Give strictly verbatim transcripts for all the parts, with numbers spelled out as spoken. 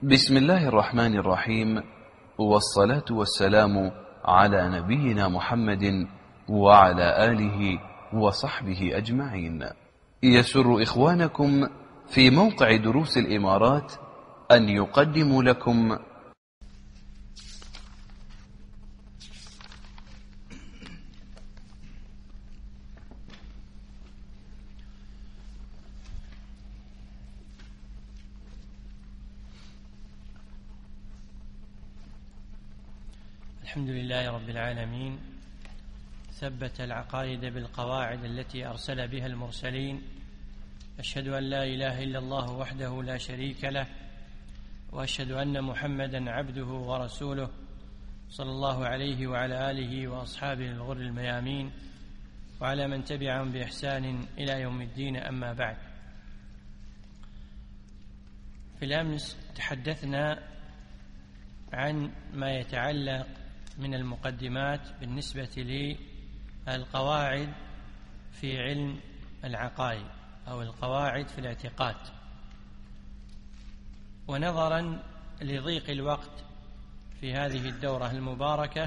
بسم الله الرحمن الرحيم، والصلاة والسلام على نبينا محمد وعلى آله وصحبه أجمعين. يسر إخوانكم في موقع دروس الإمارات أن يقدموا لكم الحمد لله رب العالمين، ثبت العقائد بالقواعد التي أرسل بها المرسلين. أشهد أن لا إله إلا الله وحده لا شريك له، وأشهد أن محمدا عبده ورسوله صلى الله عليه وعلى آله وأصحابه الغر الميامين، وعلى من تبعهم بإحسان إلى يوم الدين. أما بعد، في الأمس تحدثنا عن ما يتعلق من المقدمات بالنسبة للقواعد في علم العقائد أو القواعد في الاعتقاد. ونظرا لضيق الوقت في هذه الدورة المباركة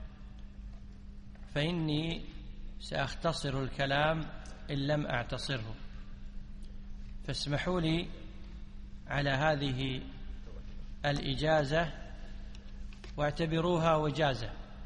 فإني سأختصر الكلام إن لم أعتصره، فاسمحوا لي على هذه الإجازة واعتبروها وجازة.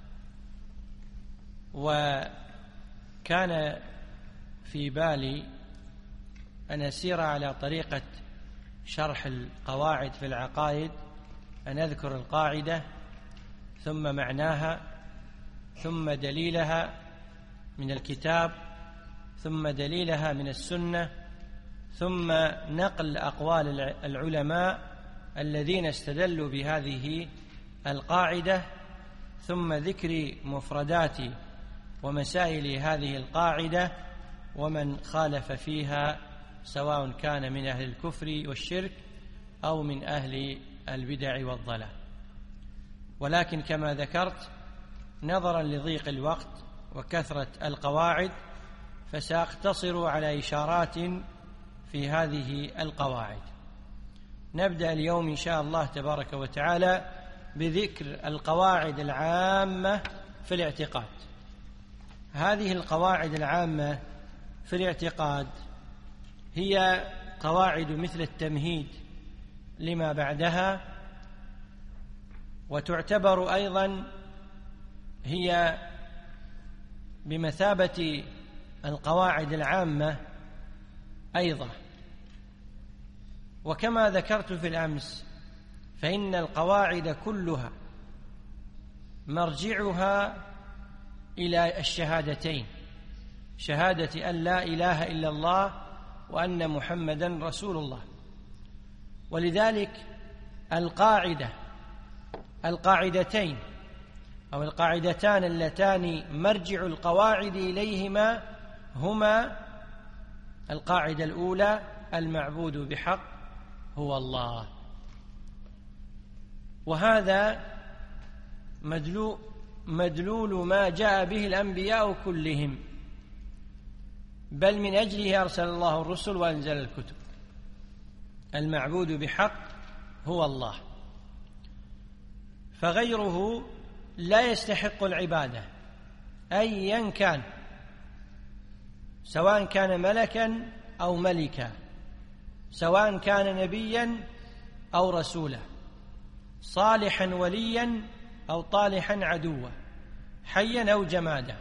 وكان في بالي أن أسير على طريقة شرح القواعد في العقائد، أن أذكر القاعدة ثم معناها ثم دليلها من الكتاب ثم دليلها من السنة ثم نقل أقوال العلماء الذين استدلوا بهذه القاعدة، ثم ذكر مفردات ومسائل هذه القاعدة ومن خالف فيها، سواء كان من أهل الكفر والشرك أو من أهل البدع والضلال. ولكن كما ذكرت، نظرا لضيق الوقت وكثرة القواعد، فسأقتصر على إشارات في هذه القواعد. نبدأ اليوم إن شاء الله تبارك وتعالى بذكر القواعد العامة في الاعتقاد. هذه القواعد العامة في الاعتقاد هي قواعد مثل التمهيد لما بعدها، وتعتبر أيضا هي بمثابة القواعد العامة أيضا. وكما ذكرت في الأمس، فإن القواعد كلها مرجعها إلى الشهادتين، شهادة أن لا إله إلا الله وأن محمدا رسول الله. ولذلك القاعدة القاعدتين أو القاعدتان اللتان مرجع القواعد إليهما هما: القاعدة الأولى المعبود بحق هو الله، وهذا مدلول, مدلول ما جاء به الأنبياء كلهم، بل من أجله أرسل الله الرسل وأنزل الكتب. المعبود بحق هو الله، فغيره لا يستحق العبادة أيا كان، سواء كان ملكا أو ملكا، سواء كان نبيا أو رسولا، صالحا وليا أو طالحا عدوا، حيا أو جمادا.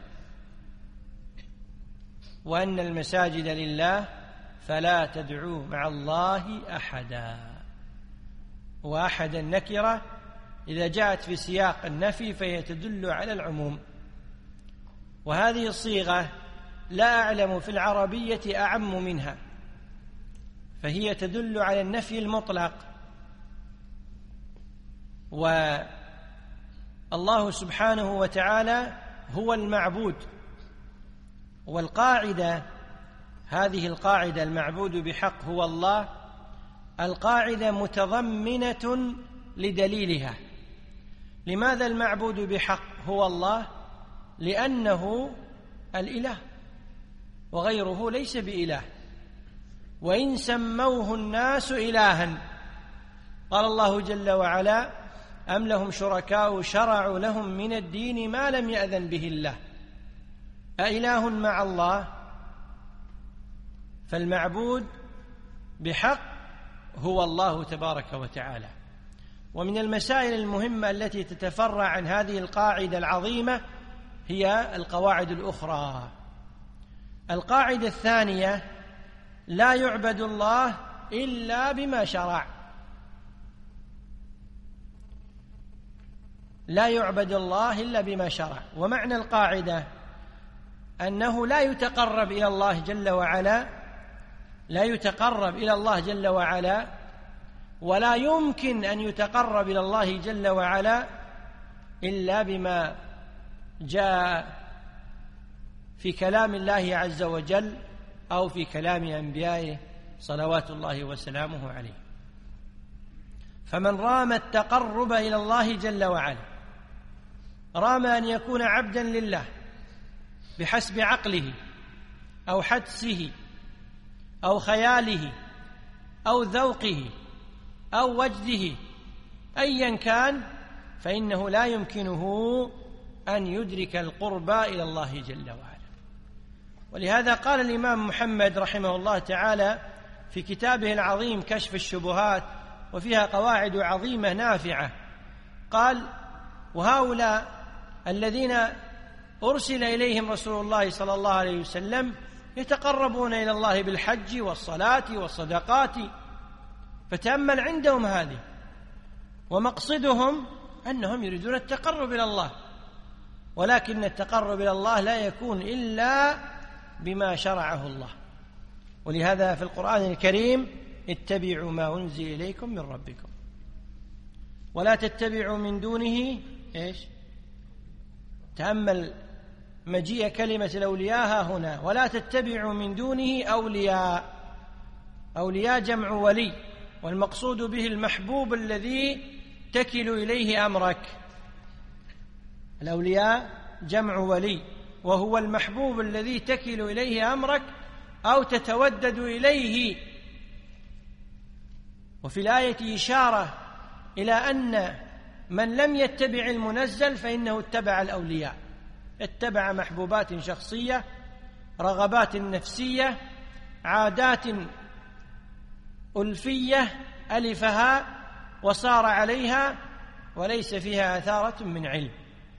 وأن المساجد لله فلا تدعوا مع الله أحدا. وأحدا نكرة إذا جاءت في سياق النفي فهي تدل على العموم، وهذه الصيغة لا أعلم في العربية أعم منها، فهي تدل على النفي المطلق. والله سبحانه وتعالى هو المعبود. والقاعدة هذه القاعدة المعبود بحق هو الله، القاعدة متضمنة لدليلها. لماذا المعبود بحق هو الله؟ لأنه الإله وغيره ليس بإله. وإن سموه الناس إلها قال الله جل وعلا: أم لهم شركاء شرعوا لهم من الدين ما لم يأذن به الله أإله مع الله؟ فالمعبود بحق هو الله تبارك وتعالى. ومن المسائل المهمة التي تتفرع عن هذه القاعدة العظيمة هي القواعد الأخرى. القاعدة الثانية: لا يعبد الله إلا بما شرع. لا يعبد الله إلا بما شرع. ومعنى القاعدة أنه لا يتقرب إلى الله جل وعلا لا يتقرب إلى الله جل وعلا ولا يمكن أن يتقرب إلى الله جل وعلا إلا بما جاء في كلام الله عز وجل أو في كلام أنبيائه صلوات الله وسلامه عليه. فمن رام التقرب إلى الله جل وعلا، رام أن يكون عبدا لله بحسب عقله أو حدسه أو خياله أو ذوقه أو وجده أيا كان، فإنه لا يمكنه أن يدرك القربى إلى الله جل وعلا. ولهذا قال الإمام محمد رحمه الله تعالى في كتابه العظيم كشف الشبهات، وفيها قواعد عظيمة نافعة، قال: وهؤلاء الذين أرسل إليهم رسول الله صلى الله عليه وسلم يتقربون إلى الله بالحج والصلاة والصدقات، فتأمل عندهم هذه، ومقصدهم أنهم يريدون التقرب إلى الله، ولكن التقرب إلى الله لا يكون إلا بما شرعه الله. ولهذا في القرآن الكريم: اتبعوا ما أنزل إليكم من ربكم ولا تتبعوا من دونه إيش؟ تأمل مجيء كلمة الأولياء هنا: ولا تتبعوا من دونه أولياء. أولياء جمع ولي، والمقصود به المحبوب الذي تكل إليه أمرك. الأولياء جمع ولي، وهو المحبوب الذي تكل إليه أمرك أو تتودد إليه. وفي الآية إشارة إلى أن من لم يتبع المنزل فإنه اتبع الأولياء، اتبع محبوبات شخصية، رغبات نفسية، عادات ألفية ألفها وصار عليها وليس فيها أثارة من علم.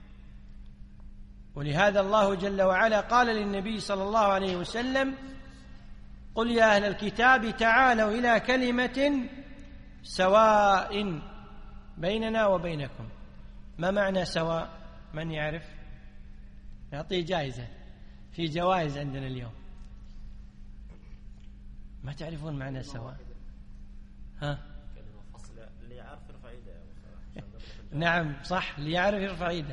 ولهذا الله جل وعلا قال للنبي صلى الله عليه وسلم: قل يا أهل الكتاب تعالوا إلى كلمة سواء بيننا وبينكم. ما معنى سواء؟ من يعرف؟ نعطيه جائزة، في جوائز عندنا اليوم. ما تعرفون معنى سواء؟ ها؟ اللي يعرف يرفع يده. نعم صح، اللي يعرف يرفع يده.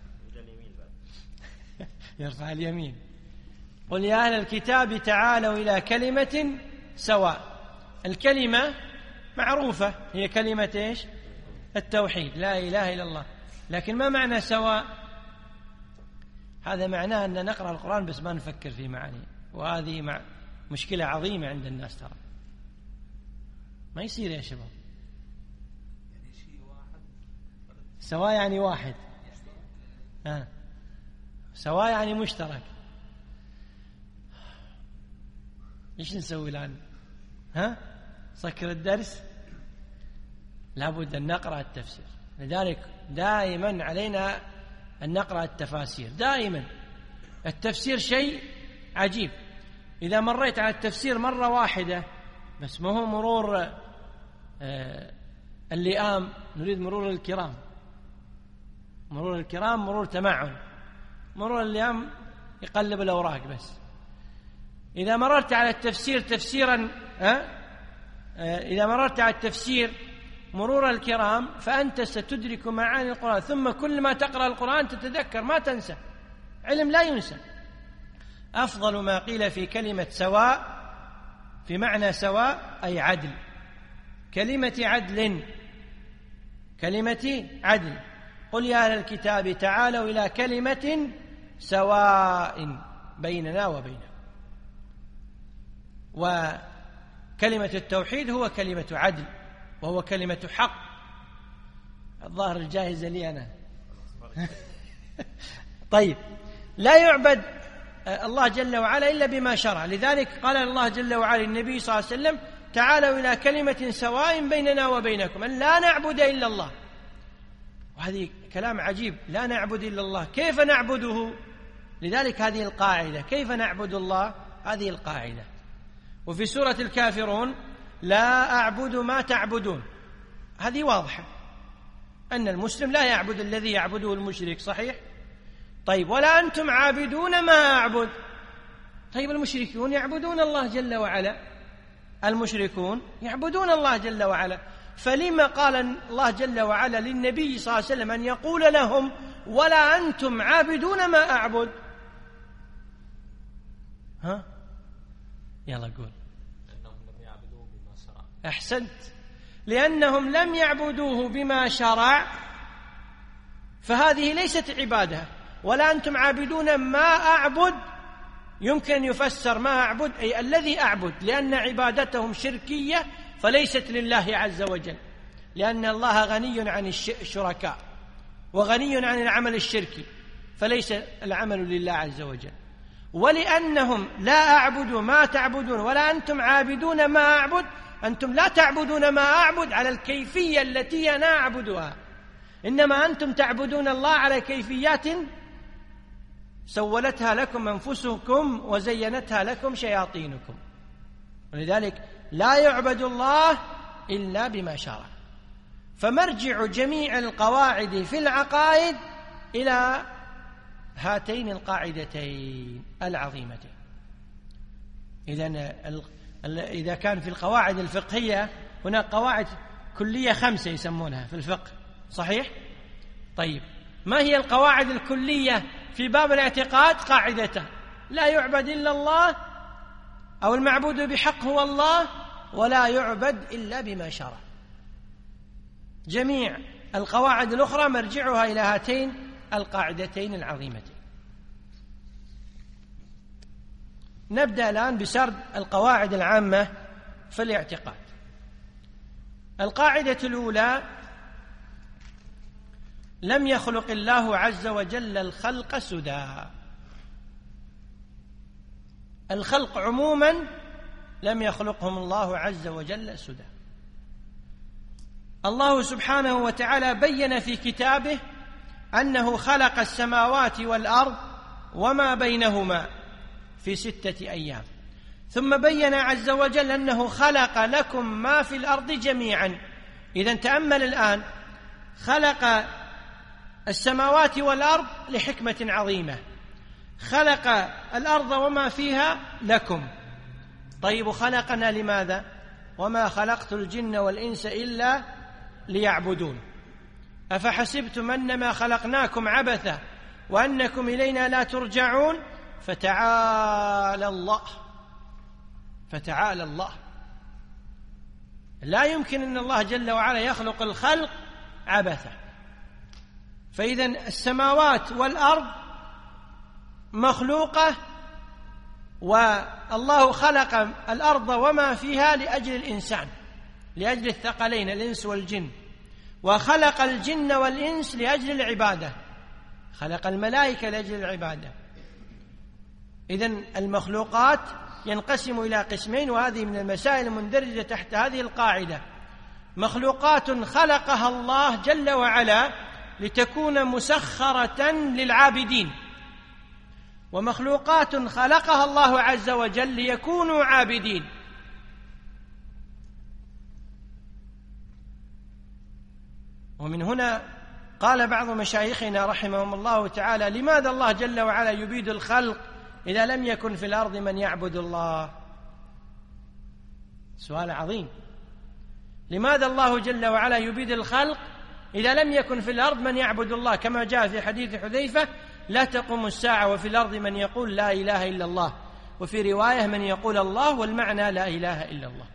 يرفع اليمين. قل يا أهل الكتاب تعالوا إلى كلمة سواء. الكلمة معروفة، هي كلمة إيش؟ التوحيد، لا إله إلا الله. لكن ما معنى سواء؟ هذا معناه أن نقرأ القرآن بس ما نفكر في معانيه، وهذه مع مشكلة عظيمة عند الناس. ترى ما يصير يا شباب. سواء يعني واحد، ها. سواء يعني مشترك. ايش نسوي الآن؟ ها؟ سكر الدرس؟ لابد أن نقرأ التفسير. لذلك دائما علينا أن نقرأ التفاسير دائما. التفسير شيء عجيب. إذا مريت على التفسير مرة واحدة بس، ما هو مرور آه اللئام، نريد مرور الكرام. مرور الكرام مرور تمعن، مرور اللئام يقلب الأوراق بس. إذا مررت على التفسير تفسيرا آه آه إذا مررت على التفسير مرور الكرام فأنت ستدرك معاني القرآن، ثم كل ما تقرأ القرآن تتذكر، ما تنسى. علم لا ينسى. أفضل ما قيل في كلمة سواء في معنى سواء أي عدل. كلمة عدل، كلمة عدل. قل يا أهل الكتاب تعالوا إلى كلمة سواء بيننا وبينكم. وكلمة التوحيد هو كلمة عدل، وهو كلمة حق. الظاهر الجائزة لي أنا. طيب، لا يعبد الله جل وعلا إلا بما شرع. لذلك قال الله جل وعلا للنبي صلى الله عليه وسلم: تعالوا إلى كلمة سواء بيننا وبينكم أن لا نعبد إلا الله. وهذه كلام عجيب، لا نعبد إلا الله، كيف نعبده؟ لذلك هذه القاعدة، كيف نعبد الله؟ هذه القاعدة. وفي سورة الكافرون: لا أعبد ما تعبدون. هذه واضحة أن المسلم لا يعبد الذي يعبده المشرك، صحيح؟ طيب، ولا أنتم عابدون ما أعبد. طيب، المشركون يعبدون الله جل وعلا، المشركون يعبدون الله جل وعلا، فلما قال الله جل وعلا للنبي صلى الله عليه وسلم أن يقول لهم: ولا أنتم عابدون ما أعبد؟ ها؟ يلا قول. لأنهم لم يعبدوه بما شرع. أحسنت، لأنهم لم يعبدوه بما شرع، فهذه ليست عبادة. ولا أنتم عابدون ما أعبد يمكن يفسر ما أعبد أي الذي أعبد، لأن عبادتهم شركية فليست لله عز وجل، لأن الله غني عن الشركاء وغني عن العمل الشركي، فليس العمل لله عز وجل. ولأنهم لا أعبد ما تعبدون ولا أنتم عابدون ما أعبد، أنتم لا تعبدون ما أعبد على الكيفية التي أنا أعبدها، إنما أنتم تعبدون الله على كيفيات سولتها لكم أنفسكم وزينتها لكم شياطينكم. ولذلك لا يعبد الله إلا بما شرع. فمرجع جميع القواعد في العقائد إلى هاتين القاعدتين العظيمتين. إذن إذا كان في القواعد الفقهية هناك قواعد كلية خمسة يسمونها في الفقه، صحيح؟ طيب، ما هي القواعد الكلية في باب الاعتقاد؟ قاعدتان: لا يعبد إلا الله، أو المعبود بحق هو الله، ولا يعبد إلا بما شرع. جميع القواعد الأخرى مرجعها إلى هاتين القاعدتين العظيمتين. نبدأ الآن بسرد القواعد العامة في الاعتقاد. القاعدة الأولى: لم يخلق الله عز وجل الخلق سدى. الخلق عموما لم يخلقهم الله عز وجل سدى. الله سبحانه وتعالى بين في كتابه أنه خلق السماوات والأرض وما بينهما في ستة أيام، ثم بين عز وجل أنه خلق لكم ما في الأرض جميعا. إذن تأمل الآن، خلق السماوات والأرض لحكمة عظيمة، خلق الأرض وما فيها لكم. طيب، خلقنا لماذا؟ وما خلقت الجن والإنس إلا ليعبدون. أفحسبتم أنما خلقناكم عبثا وأنكم إلينا لا ترجعون؟ فتعالى الله فتعالى الله لا يمكن أن الله جل وعلا يخلق الخلق عبثا. فإذن السماوات والأرض مخلوقة، والله خلق الأرض وما فيها لأجل الإنسان، لأجل الثقلين الإنس والجن، وخلق الجن والإنس لأجل العبادة، خلق الملائكة لأجل العبادة. إذن المخلوقات ينقسم إلى قسمين، وهذه من المسائل المندرجة تحت هذه القاعدة: مخلوقات خلقها الله جل وعلا لتكون مسخرة للعابدين، ومخلوقات خلقها الله عز وجل ليكونوا عابدين. ومن هنا قال بعض مشايخنا رحمهم الله تعالى: لماذا الله جل وعلا يبيد الخلق إذا لم يكن في الأرض من يعبد الله؟ سؤال عظيم. لماذا الله جل وعلا يبيد الخلق إذا لم يكن في الأرض من يعبد الله؟ كما جاء في حديث حذيفة: لا تقوم الساعة وفي الأرض من يقول لا إله إلا الله، وفي رواية من يقول الله، والمعنى لا إله إلا الله.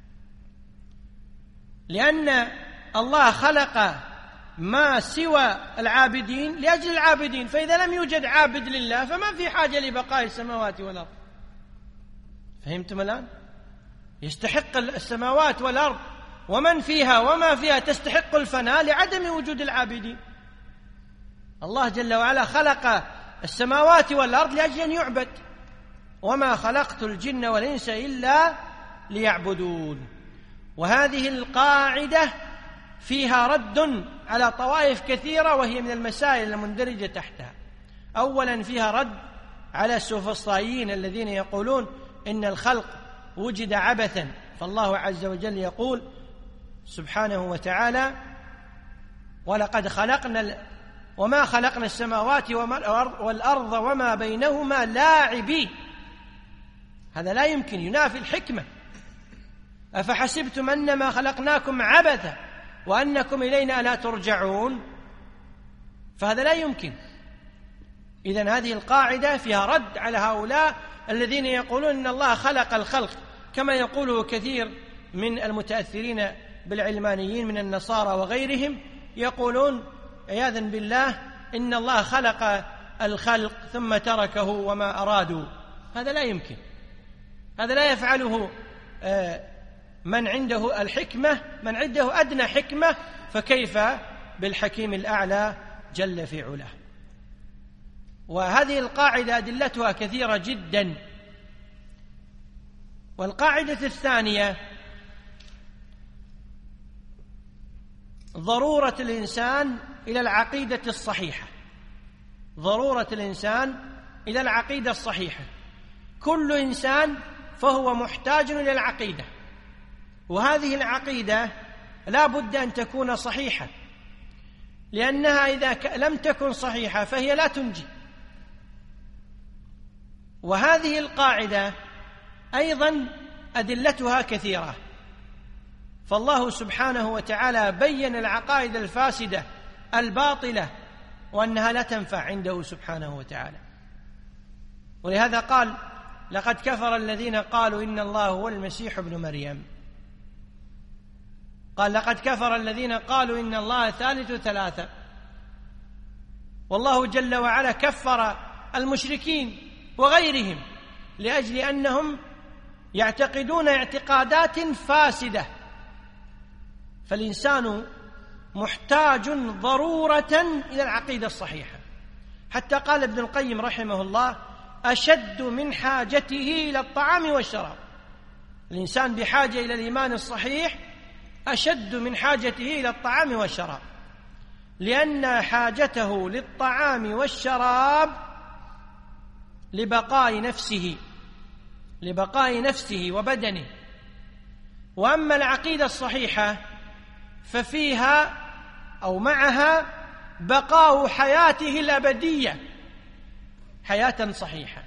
لأن الله خلق ما سوى العابدين لأجل العابدين، فإذا لم يوجد عابد لله فما في حاجة لبقاء السماوات والأرض. فهمتم الآن؟ يستحق السماوات والأرض ومن فيها وما فيها تستحق الفناء لعدم وجود العابدين. الله جل وعلا خلق السماوات والأرض لأجل أن يعبد، وما خلقت الجن والإنس إلا ليعبدون. وهذه القاعدة فيها رد على طوائف كثيرة، وهي من المسائل المندرجة تحتها. أولا فيها رد على السوفسطائيين الذين يقولون إن الخلق وجد عبثا، فالله عز وجل يقول سبحانه وتعالى: ولقد خلقنا وما خلقنا السماوات والأرض وما بينهما لاعبين. هذا لا يمكن، ينافي الحكمة. أفحسبتم أنما خلقناكم عبثا وأنكم إلينا لا ترجعون، فهذا لا يمكن. إذن هذه القاعدة فيها رد على هؤلاء الذين يقولون إن الله خلق الخلق، كما يقوله كثير من المتأثرين بالعلمانيين من النصارى وغيرهم، يقولون عياذا بالله إن الله خلق الخلق ثم تركه وما أرادوا. هذا لا يمكن، هذا لا يفعله من عنده الحكمة، من عنده أدنى حكمة، فكيف بالحكيم الأعلى جل في علاه. وهذه القاعدة أدلتها كثيرة جدا. والقاعدة الثانية ضرورة الإنسان إلى العقيدة الصحيحة، ضرورة الإنسان إلى العقيدة الصحيحة. كل إنسان فهو محتاج إلى العقيدة، وهذه العقيدة لا بد أن تكون صحيحة، لأنها إذا لم تكن صحيحة فهي لا تنجي. وهذه القاعدة أيضا أدلتها كثيرة، فالله سبحانه وتعالى بين العقائد الفاسدة الباطلة وأنها لا تنفع عنده سبحانه وتعالى. ولهذا قال: لقد كفر الذين قالوا إن الله هو المسيح ابن مريم. قال: لقد كفر الذين قالوا إن الله ثالث ثلاثة. والله جل وعلا كفر المشركين وغيرهم لأجل أنهم يعتقدون اعتقادات فاسدة. فالإنسان محتاج ضرورة إلى العقيدة الصحيحة، حتى قال ابن القيم رحمه الله: أشد من حاجته إلى الطعام والشراب. الإنسان بحاجة إلى الإيمان الصحيح أشد من حاجته إلى الطعام والشراب، لأن حاجته للطعام والشراب لبقاء نفسه لبقاء نفسه وبدنه. وأما العقيدة الصحيحة ففيها أو معها بقاء حياته الأبدية حياة صحيحة.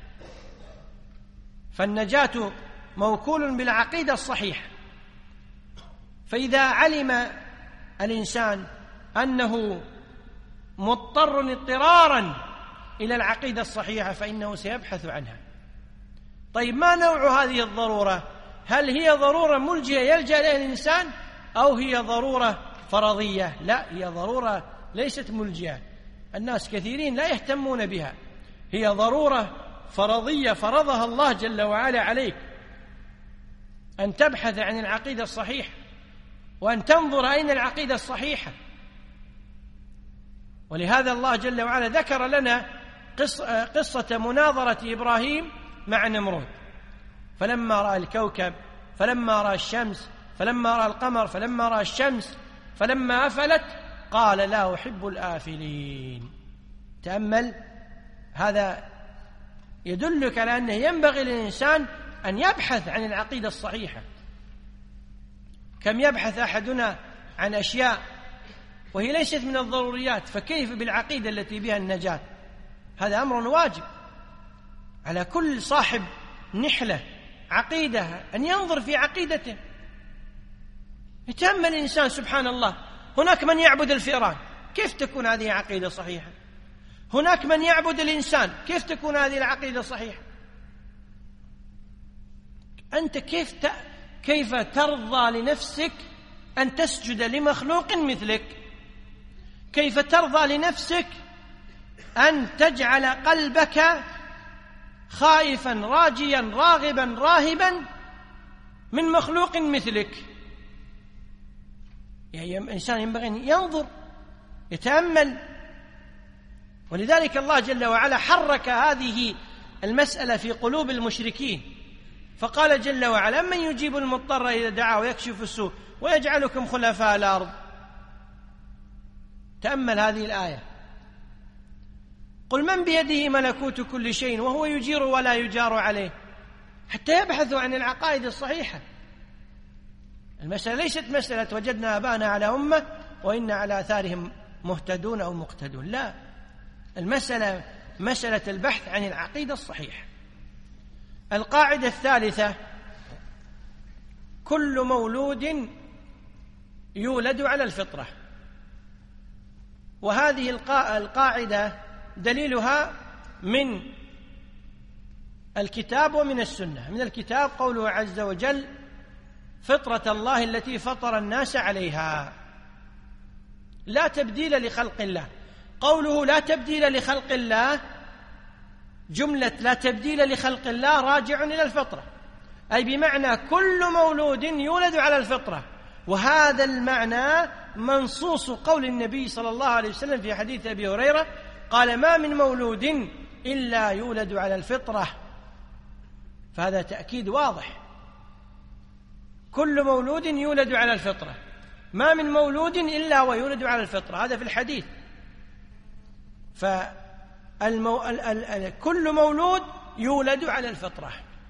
فالنجاة موكول بالعقيدة الصحيحة. فإذا علم الإنسان أنه مضطر اضطرارا إلى العقيدة الصحيحة فإنه سيبحث عنها. طيب، ما نوع هذه الضرورة؟ هل هي ضرورة ملجئة يلجأ إليها الإنسان، أو هي ضرورة فرضية؟ لا، هي ضرورة ليست ملجئة، الناس كثيرين لا يهتمون بها. هي ضرورة فرضية فرضها الله جل وعلا عليك، أن تبحث عن العقيدة الصحيحة، وأن تنظر أين العقيدة الصحيحة. ولهذا الله جل وعلا ذكر لنا قصة مناظرة إبراهيم مع نمرود. فلما رأى الكوكب، فلما رأى الشمس، فلما رأى القمر، فلما رأى الشمس، فلما أفلت قال: لا أحب الآفلين. تأمل، هذا يدلك على أنه ينبغي للإنسان أن يبحث عن العقيدة الصحيحة. كم يبحث أحدنا عن أشياء وهي ليست من الضروريات، فكيف بالعقيدة التي بها النجاة؟ هذا أمر واجب على كل صاحب نحلة عقيدة أن ينظر في عقيدته. يتأمل الإنسان، سبحان الله، هناك من يعبد الفئران، كيف تكون هذه عقيدة صحيحة؟ هناك من يعبد الإنسان، كيف تكون هذه العقيدة صحيحة؟ أنت كيف ت... كيف ترضى لنفسك أن تسجد لمخلوق مثلك؟ كيف ترضى لنفسك أن تجعل قلبك خائفا راجيا راغبا راهبا من مخلوق مثلك؟ يعني الإنسان ينبغي أن ينظر يتأمل. ولذلك الله جل وعلا حرك هذه المسألة في قلوب المشركين، فقال جل وعلا: من يجيب المضطر إذا دعاه ويكشف السوء ويجعلكم خلفاء الأرض. تأمل هذه الآية: قل من بيده ملكوت كل شيء وهو يجير ولا يجار عليه، حتى يبحثوا عن العقائد الصحيحة. المسألة ليست مسألة وجدنا آباءنا على أمة وإن على آثارهم مهتدون أو مقتدون، لا، المسألة مسألة البحث عن العقيدة الصحيحة. القاعدة الثالثة: كل مولود يولد على الفطرة. وهذه القاعدة دليلها من الكتاب ومن السنة. من الكتاب قوله عز وجل: فطرة الله التي فطر الناس عليها لا تبديل لخلق الله. قوله لا تبديل لخلق الله، جملة لا تبديل لخلق الله راجع إلى الفطرة، أي بمعنى كل مولود يولد على الفطرة. وهذا المعنى منصوص قول النبي صلى الله عليه وسلم في حديث أبي هريرة قال: ما من مولود إلا يولد على الفطرة. فهذا تأكيد واضح، كل مولود يولد على الفطرة، ما من مولود إلا ويولد على الفطرة، هذا في الحديث. فالمو... ال... ال... ال... كل مولود يولد على الفطرة،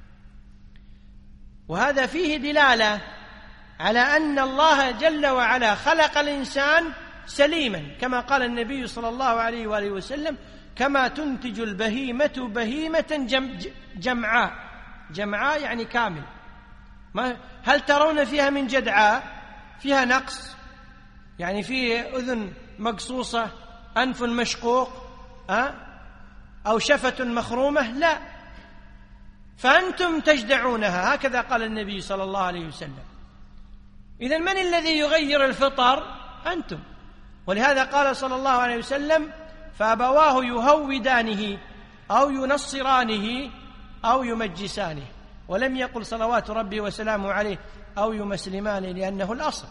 وهذا فيه دلالة على أن الله جل وعلا خلق الإنسان سليما، كما قال النبي صلى الله عليه وآله وسلم: كما تنتج البهيمة بهيمة جم... جمعاء. جمعاء يعني كامل. ما هل ترون فيها من جدعاء؟ فيها نقص، يعني فيه أذن مقصوصة، أنف مشقوق، أه؟ أو شفة مخرومة، لا، فأنتم تجدعونها، هكذا قال النبي صلى الله عليه وسلم. إذن من الذي يغير الفطر؟ أنتم. ولهذا قال صلى الله عليه وسلم: فأبواه يهودانه أو ينصرانه أو يمجسانه، ولم يقل صلوات ربي وسلامه عليه أو يمسلمانه، لأنه الأصل.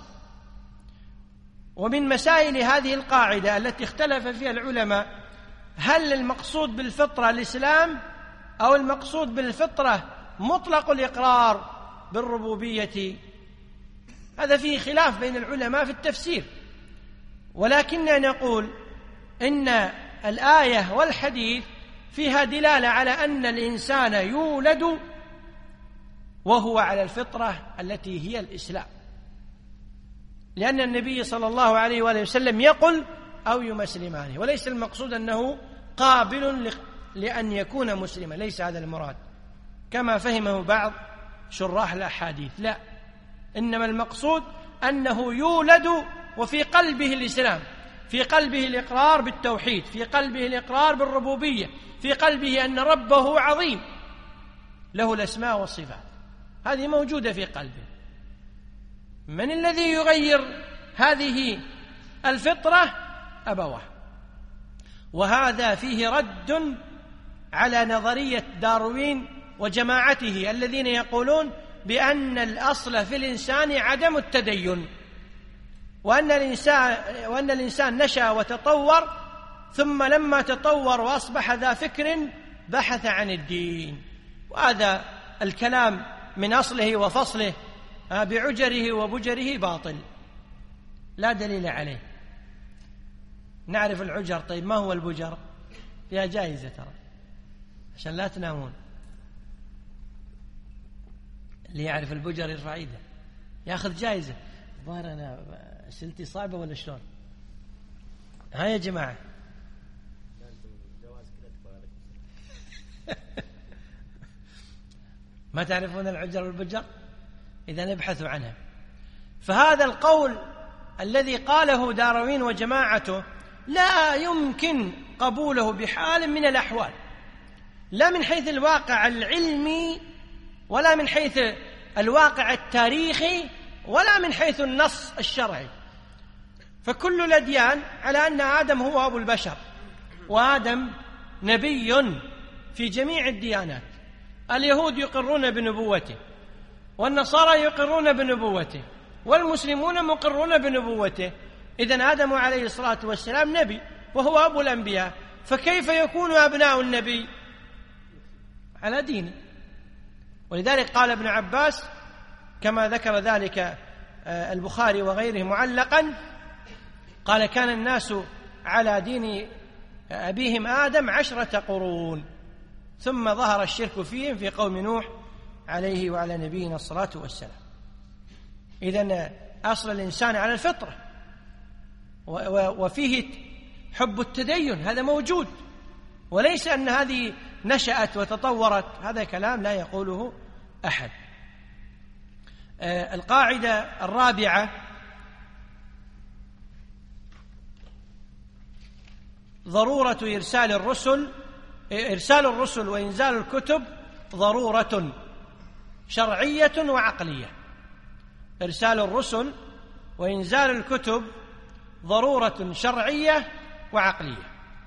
ومن مسائل هذه القاعدة التي اختلف فيها العلماء: هل المقصود بالفطرة الإسلام أو المقصود بالفطرة مطلق الإقرار بالربوبية؟ هذا فيه خلاف بين العلماء في التفسير، ولكننا نقول إن الآية والحديث فيها دلالة على أن الإنسان يولد وهو على الفطرة التي هي الإسلام، لأن النبي صلى الله عليه وآله وسلم يقول: أو يمسلمانه، وليس المقصود أنه قابل لأن يكون مسلما، ليس هذا المراد كما فهمه بعض شراح الأحاديث، لا، إنما المقصود أنه يولد وفي قلبه الإسلام، في قلبه الإقرار بالتوحيد، في قلبه الإقرار بالربوبية، في قلبه أن ربه عظيم له الأسماء والصفات، هذه موجودة في قلبه. من الذي يغير هذه الفطرة؟ أبواه. وهذا فيه رد على نظرية داروين وجماعته الذين يقولون بأن الأصل في الإنسان عدم التدين، وأن الإنسان, وأن الإنسان نشأ وتطور، ثم لما تطور وأصبح ذا فكر بحث عن الدين. وهذا الكلام من أصله وفصله بعجره وبجره باطل، لا دليل عليه. نعرف العجر، طيب ما هو البجر؟ فيها جائزة ترى عشان لا تنامون. اللي يعرف البجر يرفع ايده ياخذ جائزة. ظاهر أنا أسئلتي صعبة ولا شلون؟ ها يا جماعة ما تعرفون العجر والبجر؟ إذا نبحثوا عنها. فهذا القول الذي قاله داروين وجماعته لا يمكن قبوله بحال من الأحوال، لا من حيث الواقع العلمي ولا من حيث الواقع التاريخي ولا من حيث النص الشرعي. فكل الأديان على أن آدم هو أبو البشر، وآدم نبي في جميع الديانات. اليهود يقرون بنبوته، والنصارى يقرون بنبوته، والمسلمون مقرون بنبوته. إذن آدم عليه الصلاة والسلام نبي وهو أبو الأنبياء، فكيف يكون أبناء النبي على دينه؟ ولذلك قال ابن عباس كما ذكر ذلك البخاري وغيره معلقا، قال: كان الناس على دين أبيهم آدم عشرة قرون ثم ظهر الشرك فيهم في قوم نوح عليه وعلى نبينا الصلاة والسلام. إذن أصل الإنسان على الفطرة، وفيه حب التدين، هذا موجود، وليس أن هذه نشأت وتطورت، هذا كلام لا يقوله أحد. القاعدة الرابعة: ضرورة إرسال الرسل إرسال الرسل وإنزال الكتب ضرورة شرعية وعقلية. إرسال الرسل وإنزال الكتب ضرورة شرعية وعقلية.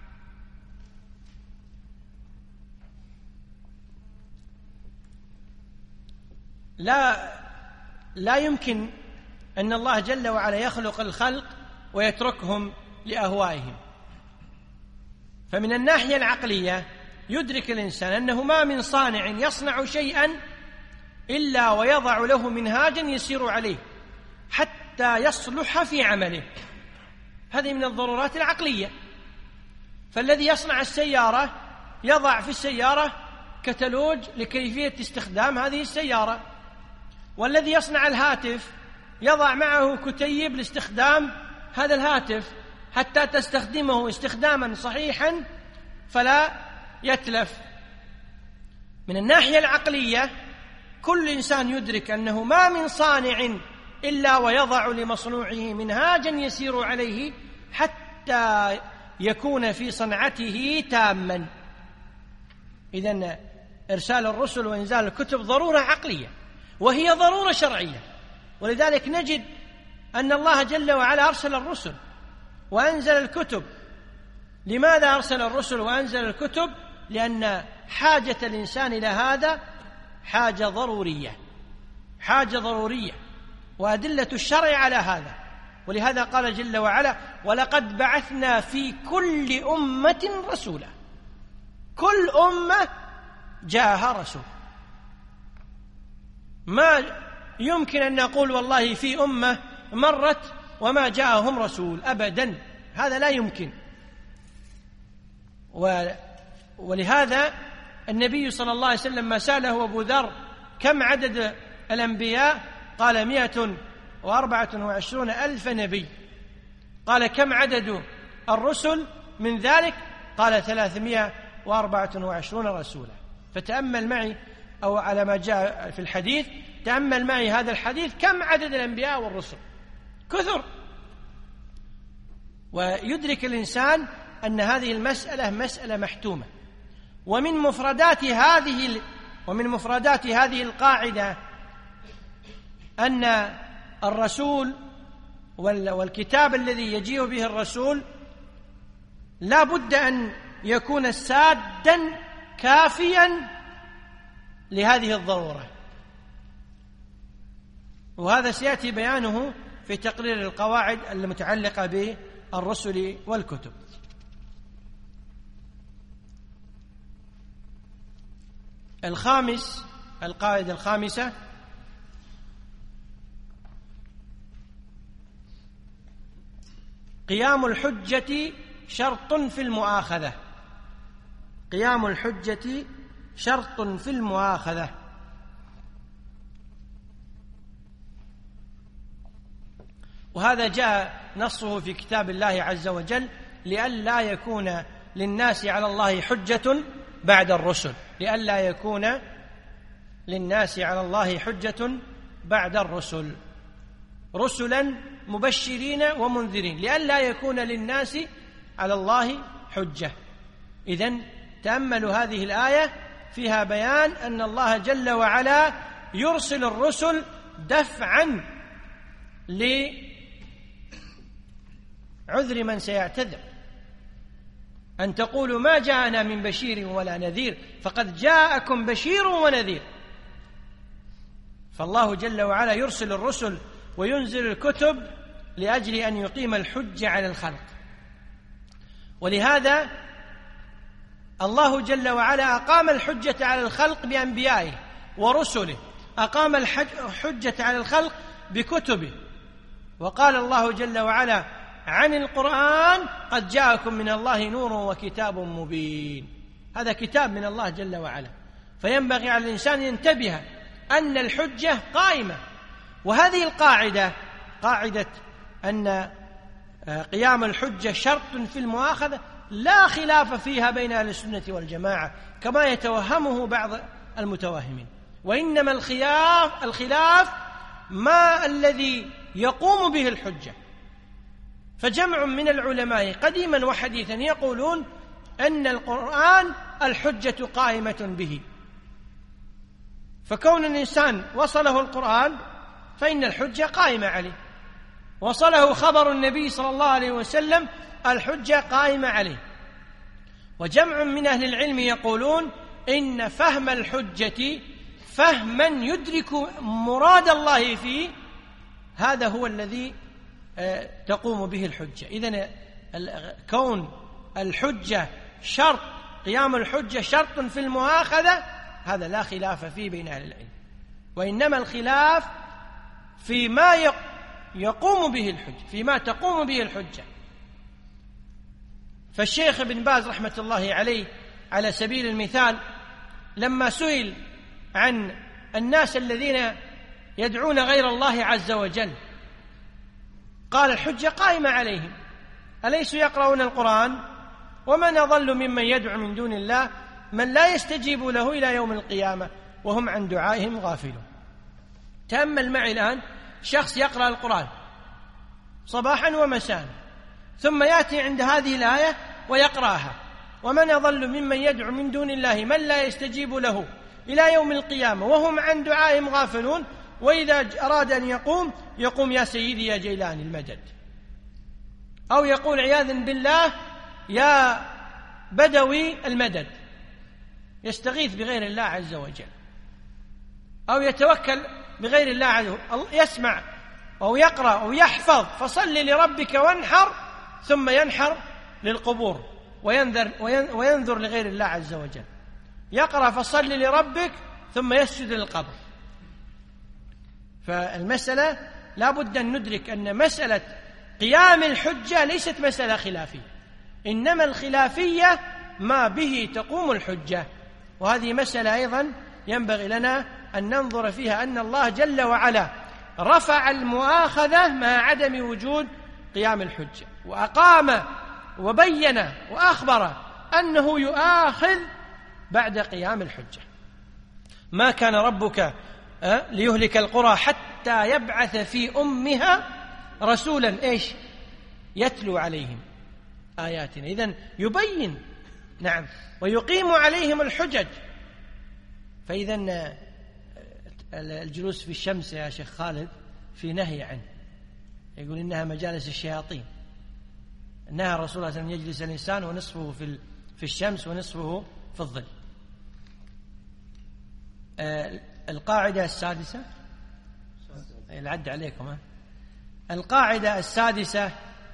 لا لا يمكن أن الله جل وعلا يخلق الخلق ويتركهم لأهوائهم. فمن الناحية العقلية يدرك الإنسان أنه ما من صانع يصنع شيئا إلا ويضع له منهاجا يسير عليه حتى يصلح في عمله. هذه من الضرورات العقلية. فالذي يصنع السيارة يضع في السيارة كتالوج لكيفية استخدام هذه السيارة، والذي يصنع الهاتف يضع معه كتيب لاستخدام هذا الهاتف حتى تستخدمه استخداما صحيحا فلا يتلف. من الناحية العقلية كل إنسان يدرك أنه ما من صانع إلا ويضع لمصنوعه منهاجا يسير عليه حتى يكون في صنعته تاما. إذن إرسال الرسل وإنزال الكتب ضرورة عقلية وهي ضرورة شرعية. ولذلك نجد أن الله جل وعلا أرسل الرسل وأنزل الكتب. لماذا أرسل الرسل وأنزل الكتب؟ لأن حاجة الإنسان إلى هذا حاجة ضرورية حاجة ضرورية وأدلة الشرع على هذا. ولهذا قال جل وعلا: ولقد بعثنا في كل أمة رسولا. كل أمة جاءها رسول. ما يمكن أن نقول والله في أمة مرت وما جاءهم رسول، أبدا، هذا لا يمكن. ولهذا النبي صلى الله عليه وسلم ما سأله أبو ذر كم عدد الأنبياء قال مئة وأربعة وعشرون ألف نبي. قال كم عدد الرسل من ذلك؟ قال ثلاثمائة وأربعة وعشرون رسولا. فتأمل معي، أو على ما جاء في الحديث، تأمل معي هذا الحديث كم عدد الأنبياء والرسل، كثر. ويدرك الإنسان أن هذه المسألة مسألة محتومة. ومن مفردات هذه ومن مفردات هذه القاعدة أن الرسول والكتاب الذي يجيء به الرسول لا بد أن يكون سادا كافيا لهذه الضرورة، وهذا سيأتي بيانه في تقرير القواعد المتعلقة بالرسل والكتب. الخامس، القاعدة الخامسة: قيام الحجة شرط في المؤاخذة. قيام الحجة شرط في المؤاخذة. وهذا جاء نصه في كتاب الله عز وجل: لئلا يكون للناس على الله حجة بعد الرسل. لئلا يكون للناس على الله حجة بعد الرسل، رسلا مبشرين ومنذرين، لئلا يكون للناس على الله حجة. إذن تأملوا هذه الآية، فيها بيان أن الله جل وعلا يرسل الرسل دفعا لعذر من سيعتذر. أن تقولوا ما جاءنا من بشير ولا نذير، فقد جاءكم بشير ونذير. فالله جل وعلا يرسل الرسل وينزل الكتب لأجل أن يقيم الحجة على الخلق. ولهذا الله جل وعلا أقام الحجة على الخلق بأنبيائه ورسله، أقام الحجة على الخلق بكتبه. وقال الله جل وعلا عن القرآن: قد جاءكم من الله نور وكتاب مبين. هذا كتاب من الله جل وعلا، فينبغي على الإنسان أن ينتبه أن الحجة قائمة. وهذه القاعدة، قاعدة أن قيام الحجة شرط في المؤاخذة، لا خلاف فيها بين أهل السنة والجماعة كما يتوهمه بعض المتوهمين، وإنما الخلاف الخلاف ما الذي يقوم به الحجة. فجمع من العلماء قديما وحديثا يقولون أن القرآن الحجة قائمة به، فكون الإنسان وصله القرآن فإن الحجة قائمة عليه، وصله خبر النبي صلى الله عليه وسلم الحجة قائمة عليه. وجمع من أهل العلم يقولون إن فهم الحجة فهما يدرك مراد الله فيه، هذا هو الذي تقوم به الحجة. إذن كون الحجة شرط، قيام الحجة شرط في المؤاخذة، هذا لا خلاف فيه بين أهل العلم، وإنما الخلاف فيما يقوم به الحجة، فيما تقوم به الحجة. فالشيخ ابن باز رحمة الله عليه على سبيل المثال لما سئل عن الناس الذين يدعون غير الله عز وجل قال: الحجة قائمة عليهم، أليسوا يقرؤون القرآن؟ ومن أضل ممن يدعو من دون الله من لا يستجيب له إلى يوم القيامة وهم عن دعائهم غافلون. تأمل معي الآن شخص يقرأ القرآن صباحا ومساء، ثم يأتي عند هذه الآية ويقرأها: ومن أضل ممن يدعو من دون الله من لا يستجيب له إلى يوم القيامة وهم عن دعائهم غافلون، وإذا أراد أن يقوم يقوم: يا سيدي يا جيلاني المدد، أو يقول عياذا بالله: يا بدوي المدد، يستغيث بغير الله عز وجل، أو يتوكل بغير الله عز وجل، يسمع أو يقرأ أو يحفظ: فصل لربك وانحر، ثم ينحر للقبور وينذر, وينذر لغير الله عز وجل. يقرأ فصل لربك ثم يسجد للقبر. فالمسألة لا بد أن ندرك أن مسألة قيام الحجة ليست مسألة خلافية، إنما الخلافية ما به تقوم الحجة. وهذه مسألة أيضا ينبغي لنا أن ننظر فيها، أن الله جل وعلا رفع المؤاخذة مع عدم وجود قيام الحجة، وأقام وبين وأخبر أنه يؤاخذ بعد قيام الحجة. ما كان ربك ليهلك القرى حتى يبعث في أمها رسولا إيش يتلو عليهم آياتنا. إذن يبين، نعم، ويقيم عليهم الحجج. فإذن الجلوس في الشمس يا شيخ خالد في نهي عنه، يقول إنها مجالس الشياطين. نهى الرسول صلى الله عليه وسلم يجلس الإنسان ونصفه في في الشمس ونصفه في الظل. القاعدة السادسة العد عليكم ها. القاعدة السادسة: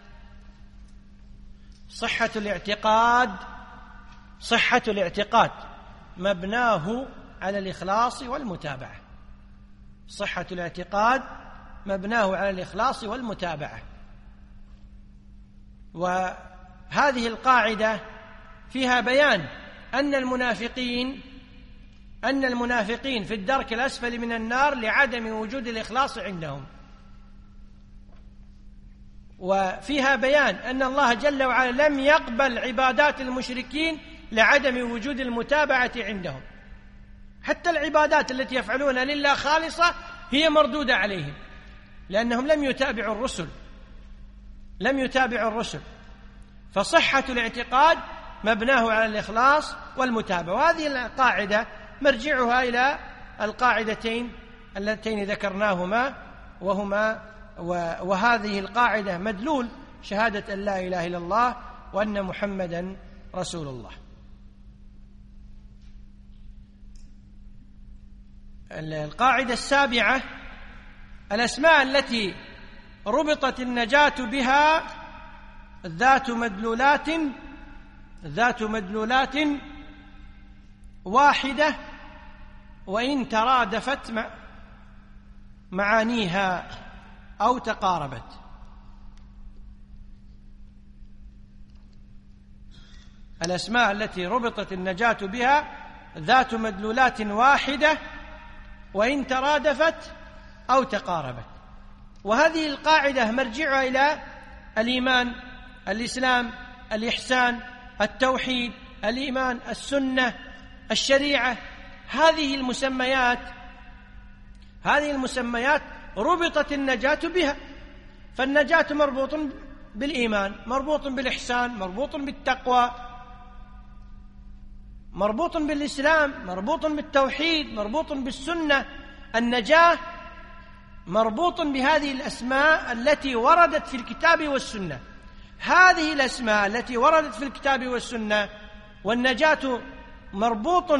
صحة الاعتقاد صحة الاعتقاد مبناه على الإخلاص والمتابعة. صحة الاعتقاد مبناه على الإخلاص والمتابعة. وهذه القاعدة فيها بيان أن المنافقين أن المنافقين في الدرك الأسفل من النار لعدم وجود الإخلاص عندهم، وفيها بيان أن الله جل وعلا لم يقبل عبادات المشركين لعدم وجود المتابعة عندهم. حتى العبادات التي يفعلونها لله خالصة هي مردودة عليهم، لأنهم لم يتابعوا الرسل لم يتابعوا الرسل فصحة الاعتقاد مبناه على الإخلاص والمتابعة. وهذه القاعدة مرجعها إلى القاعدتين اللتين ذكرناهما، وهما وهذه القاعدة مدلول شهادة أن لا إله إلا الله وأن محمدا رسول الله. القاعدة السابعة: الأسماء التي ربطت النجاة بها ذات مدلولات ذات مدلولات واحدة وإن ترادفت معانيها أو تقاربت. الأسماء التي ربطت النجاة بها ذات مدلولات واحدة وإن ترادفت أو تقاربت. وهذه القاعدة مرجعها إلى الإيمان، الإسلام، الإحسان، التوحيد، الإيمان، السنة، الشريعة. هذه المسميات هذه المسميات ربطت النجاة بها، فالنجاة مربوط بالإيمان، مربوط بالإحسان، مربوط بالتقوى، مربوط بالإسلام، مربوط بالتوحيد، مربوط بالسنة. النجاة مربوط بهذه الأسماء التي وردت في الكتاب والسنة. هذه الأسماء التي وردت في الكتاب والسنة والنجاة مربوط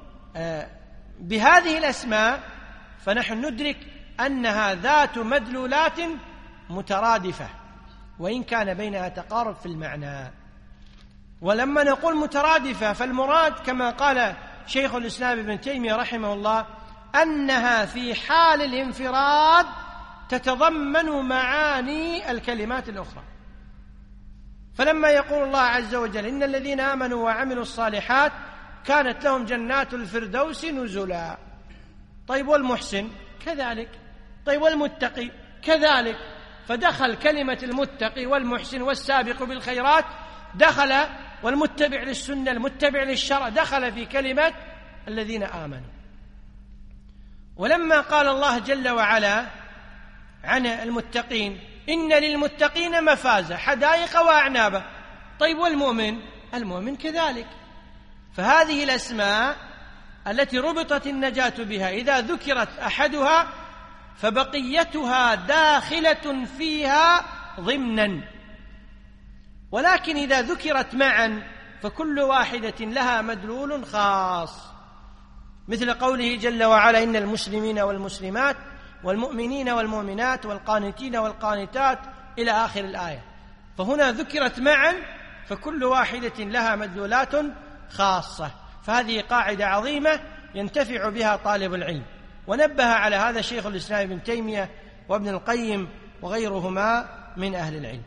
بهذه الأسماء، فنحن ندرك أنها ذات مدلولات مترادفة وإن كان بينها تقارب في المعنى. ولما نقول مترادفة فالمراد كما قال شيخ الإسلام ابن تيمية رحمه الله أنها في حال الانفراد تتضمن معاني الكلمات الأخرى. فلما يقول الله عز وجل إن الذين آمنوا وعملوا الصالحات كانت لهم جنات الفردوس نزلا، طيب والمحسن كذلك، طيب والمتقي كذلك، فدخل كلمة المتقي والمحسن والسابق بالخيرات دخل، والمتبع للسنة المتبع للشرع دخل في كلمة الذين آمنوا. ولما قال الله جل وعلا عن المتقين إن للمتقين مفازة حدائق وأعنابا، طيب والمؤمن؟ المؤمن كذلك. فهذه الأسماء التي ربطت النجاة بها إذا ذكرت أحدها فبقيتها داخلة فيها ضمنا، ولكن إذا ذكرت معا فكل واحدة لها مدلول خاص، مثل قوله جل وعلا إن المسلمين والمسلمات والمؤمنين والمؤمنات والقانتين والقانتات إلى آخر الآية. فهنا ذكرت معا فكل واحدة لها مدلولات خاصة. فهذه قاعدة عظيمة ينتفع بها طالب العلم، ونبه على هذا شيخ الإسلام ابن تيمية وابن القيم وغيرهما من أهل العلم.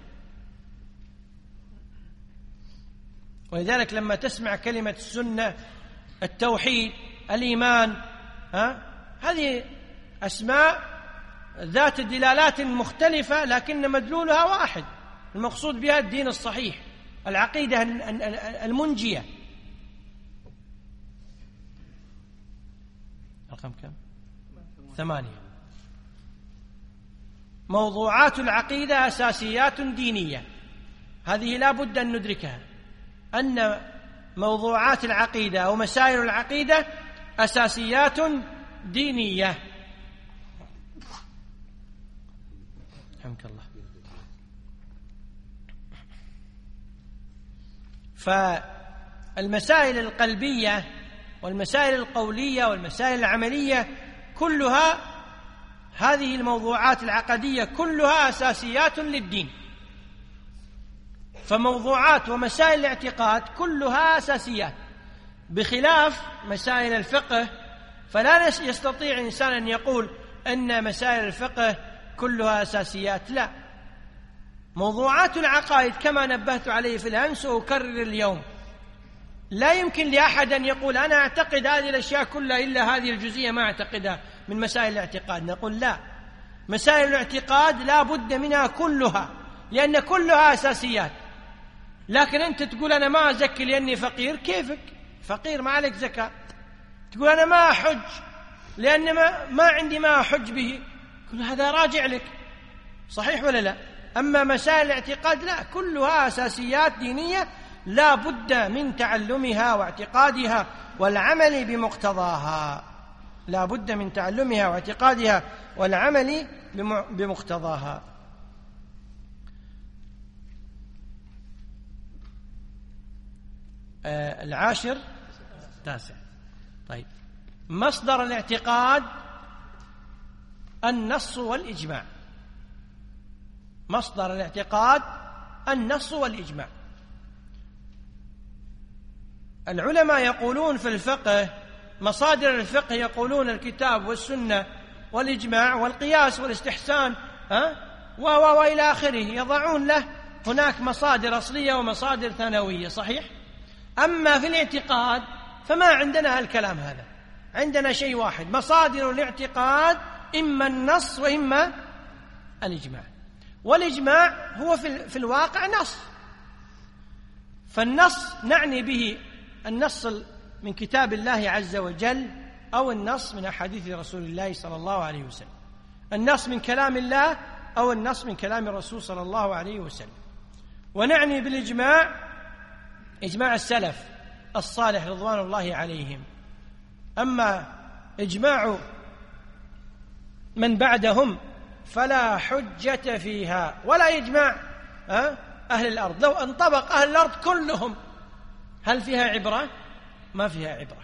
ولذلك لما تسمع كلمة السنة، التوحيد، الإيمان، ها؟ هذه أسماء ذات دلالات مختلفة لكن مدلولها واحد، المقصود بها الدين الصحيح، العقيدة المنجية. رقم كم؟ ثمانية. موضوعات العقيدة أساسيات دينية، هذه لا بد أن ندركها، أن موضوعات العقيدة أو مسائل العقيدة أساسيات دينية. رحمك الله. فالمسائل القلبية والمسائل القولية والمسائل العملية كلها، هذه الموضوعات العقدية كلها أساسيات للدين. فموضوعات ومسائل الاعتقاد كلها أساسيات، بخلاف مسائل الفقه، فلا يستطيع إنسان أن يقول أن مسائل الفقه كلها أساسيات، لا. موضوعات العقائد كما نبهت عليه في الأمس وأكرر اليوم، لا يمكن لأحد أن يقول أنا أعتقد هذه الأشياء كلها إلا هذه الجزئية ما أعتقدها من مسائل الاعتقاد. نقول لا، مسائل الاعتقاد لا بد منها كلها لأن كلها أساسيات. لكن أنت تقول أنا ما أزكي لأني فقير، كيفك؟ فقير ما عليك زكاة. تقول أنا ما أحج لأن ما, ما عندي ما أحج به، كل هذا راجع لك، صحيح ولا لا؟ أما مسائل الاعتقاد لا، كلها أساسيات دينية لا بد من تعلمها واعتقادها والعمل بمقتضاها، لا بد من تعلمها واعتقادها والعمل بمقتضاها. آه العاشر تاسع. طيب، مصدر الاعتقاد النص والإجماع. مصدر الاعتقاد النص والإجماع. العلماء يقولون في الفقه، مصادر الفقه يقولون الكتاب والسنة والإجماع والقياس والاستحسان ها و وإلى آخره، يضعون له هناك مصادر أصلية ومصادر ثانوية، صحيح؟ أما في الاعتقاد فما عندنا الكلام هذا، عندنا شيء واحد، مصادر الاعتقاد إما النص وإما الإجماع، والإجماع هو في, في الواقع نص. فالنص نعني به النص من كتاب الله عز وجل أو النص من أحاديث رسول الله صلى الله عليه وسلم، النص من كلام الله أو النص من كلام الرسول صلى الله عليه وسلم. ونعني بالإجماع إجماع السلف الصالح رضوان الله عليهم. أما إجماع من بعدهم فلا حجة فيها، ولا إجماع أهل الأرض. لو انطبق أهل الأرض كلهم هل فيها عبرة؟ ما فيها عبرة.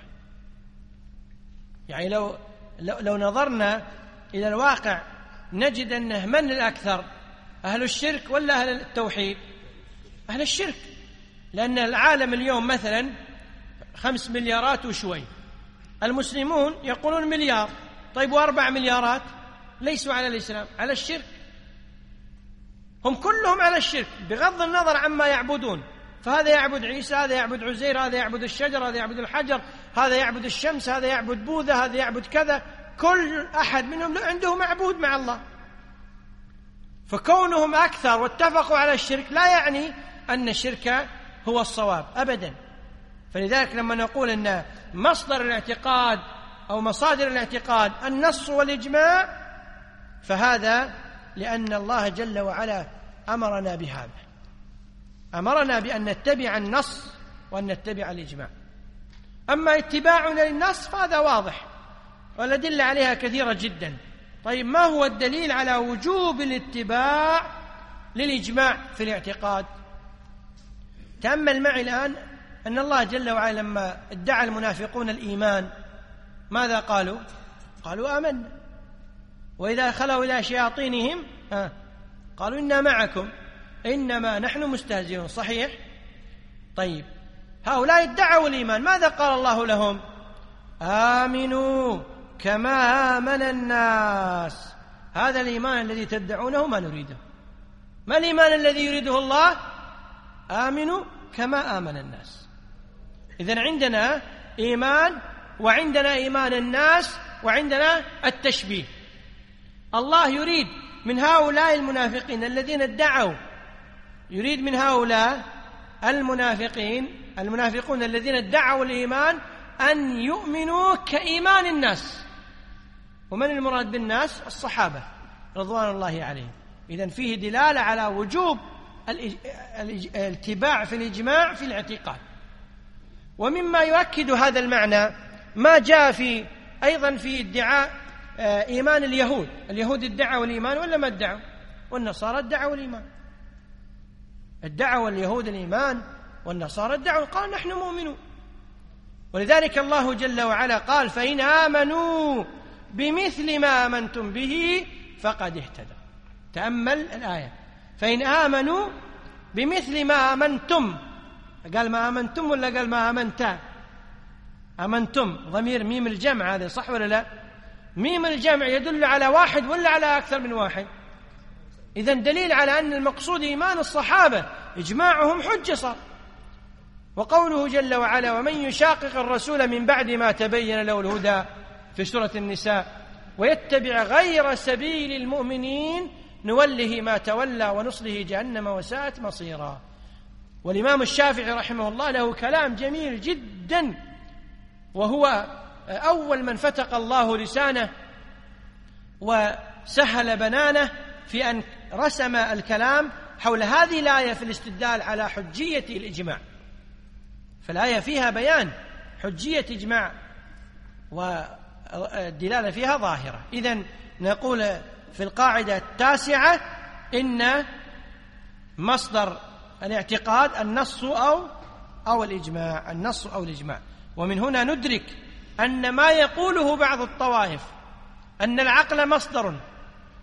يعني لو, لو, لو نظرنا إلى الواقع نجد أنه من الأكثر، أهل الشرك ولا أهل التوحيد؟ أهل الشرك، لأن العالم اليوم مثلا خمس مليارات وشوي، المسلمون يقولون مليار، طيب وأربع مليارات ليسوا على الإسلام، على الشرك، هم كلهم على الشرك بغض النظر عما يعبدون. فهذا يعبد عيسى، هذا يعبد عزير، هذا يعبد الشجر، هذا يعبد الحجر، هذا يعبد الشمس، هذا يعبد بوذا، هذا يعبد كذا، كل أحد منهم عنده معبود مع الله. فكونهم أكثر واتفقوا على الشرك لا يعني أن الشرك هو الصواب أبدا. فلذلك لما نقول أن مصدر الاعتقاد أو مصادر الاعتقاد النص والإجماع، فهذا لأن الله جل وعلا أمرنا بهذا، أمرنا بأن نتبع النص وأن نتبع الإجماع. أما اتباعنا للنص فهذا واضح والأدلة عليها كثيرة جدا. طيب ما هو الدليل على وجوب الاتباع للإجماع في الاعتقاد؟ تأمل معي الآن أن الله جل وعلا لما ادعى المنافقون الإيمان ماذا قالوا؟ قالوا آمنا، وإذا خلوا إلى شياطينهم ها قالوا إنا معكم إنما نحن مستهزئون، صحيح؟ طيب هؤلاء ادعوا الإيمان، ماذا قال الله لهم؟ آمنوا كما آمن الناس. هذا الإيمان الذي تدعونه ما نريده. ما الإيمان الذي يريده الله؟ آمنوا كما آمن الناس. إذن عندنا إيمان وعندنا إيمان الناس وعندنا التشبيه. الله يريد من هؤلاء المنافقين الذين ادعوا، يريد من هؤلاء المنافقين المنافقون الذين ادعوا الإيمان أن يؤمنوا كإيمان الناس. ومن المراد بالناس؟ الصحابة رضوان الله عليهم. إذن فيه دلالة على وجوب الاتباع في الإجماع في الاعتقاد. ومما يؤكد هذا المعنى ما جاء في أيضا في ادعاء إيمان اليهود. اليهود ادعوا الإيمان ولا ما ادعوا؟ والنصارى ادعوا الإيمان. ادعوا اليهود الإيمان والنصارى ادعوا، قال نحن مؤمنون. ولذلك الله جل وعلا قال فإن آمنوا بمثل ما آمنتم به فقد اهتدوا. تأمل الآية، فإن آمنوا بمثل ما آمنتم، قال ما آمنتم ولا قال ما آمنتا؟ آمنتم ضمير ميم الجمع، هذا صح ولا لا؟ ميم الجمع يدل على واحد ولا على أكثر من واحد؟ إذن دليل على أن المقصود إيمان الصحابة، إجماعهم حجة صار. وقوله جل وعلا ومن يشاقق الرسول من بعد ما تبين له الهدى في سورة النساء ويتبع غير سبيل المؤمنين نوله ما تولى ونصله جهنم وساءت مصيرا. والإمام الشافعي رحمه الله له كلام جميل جدا، وهو أول من فتق الله لسانه وسهل بنانه في أن رسم الكلام حول هذه الآية في الاستدلال على حجية الإجماع. فالآية فيها بيان حجية إجماع والدلالة فيها ظاهرة. إذن نقول في القاعدة التاسعة إن مصدر الاعتقاد النص أو أو الإجماع، النص أو الإجماع. ومن هنا ندرك أن ما يقوله بعض الطوائف أن العقل مصدر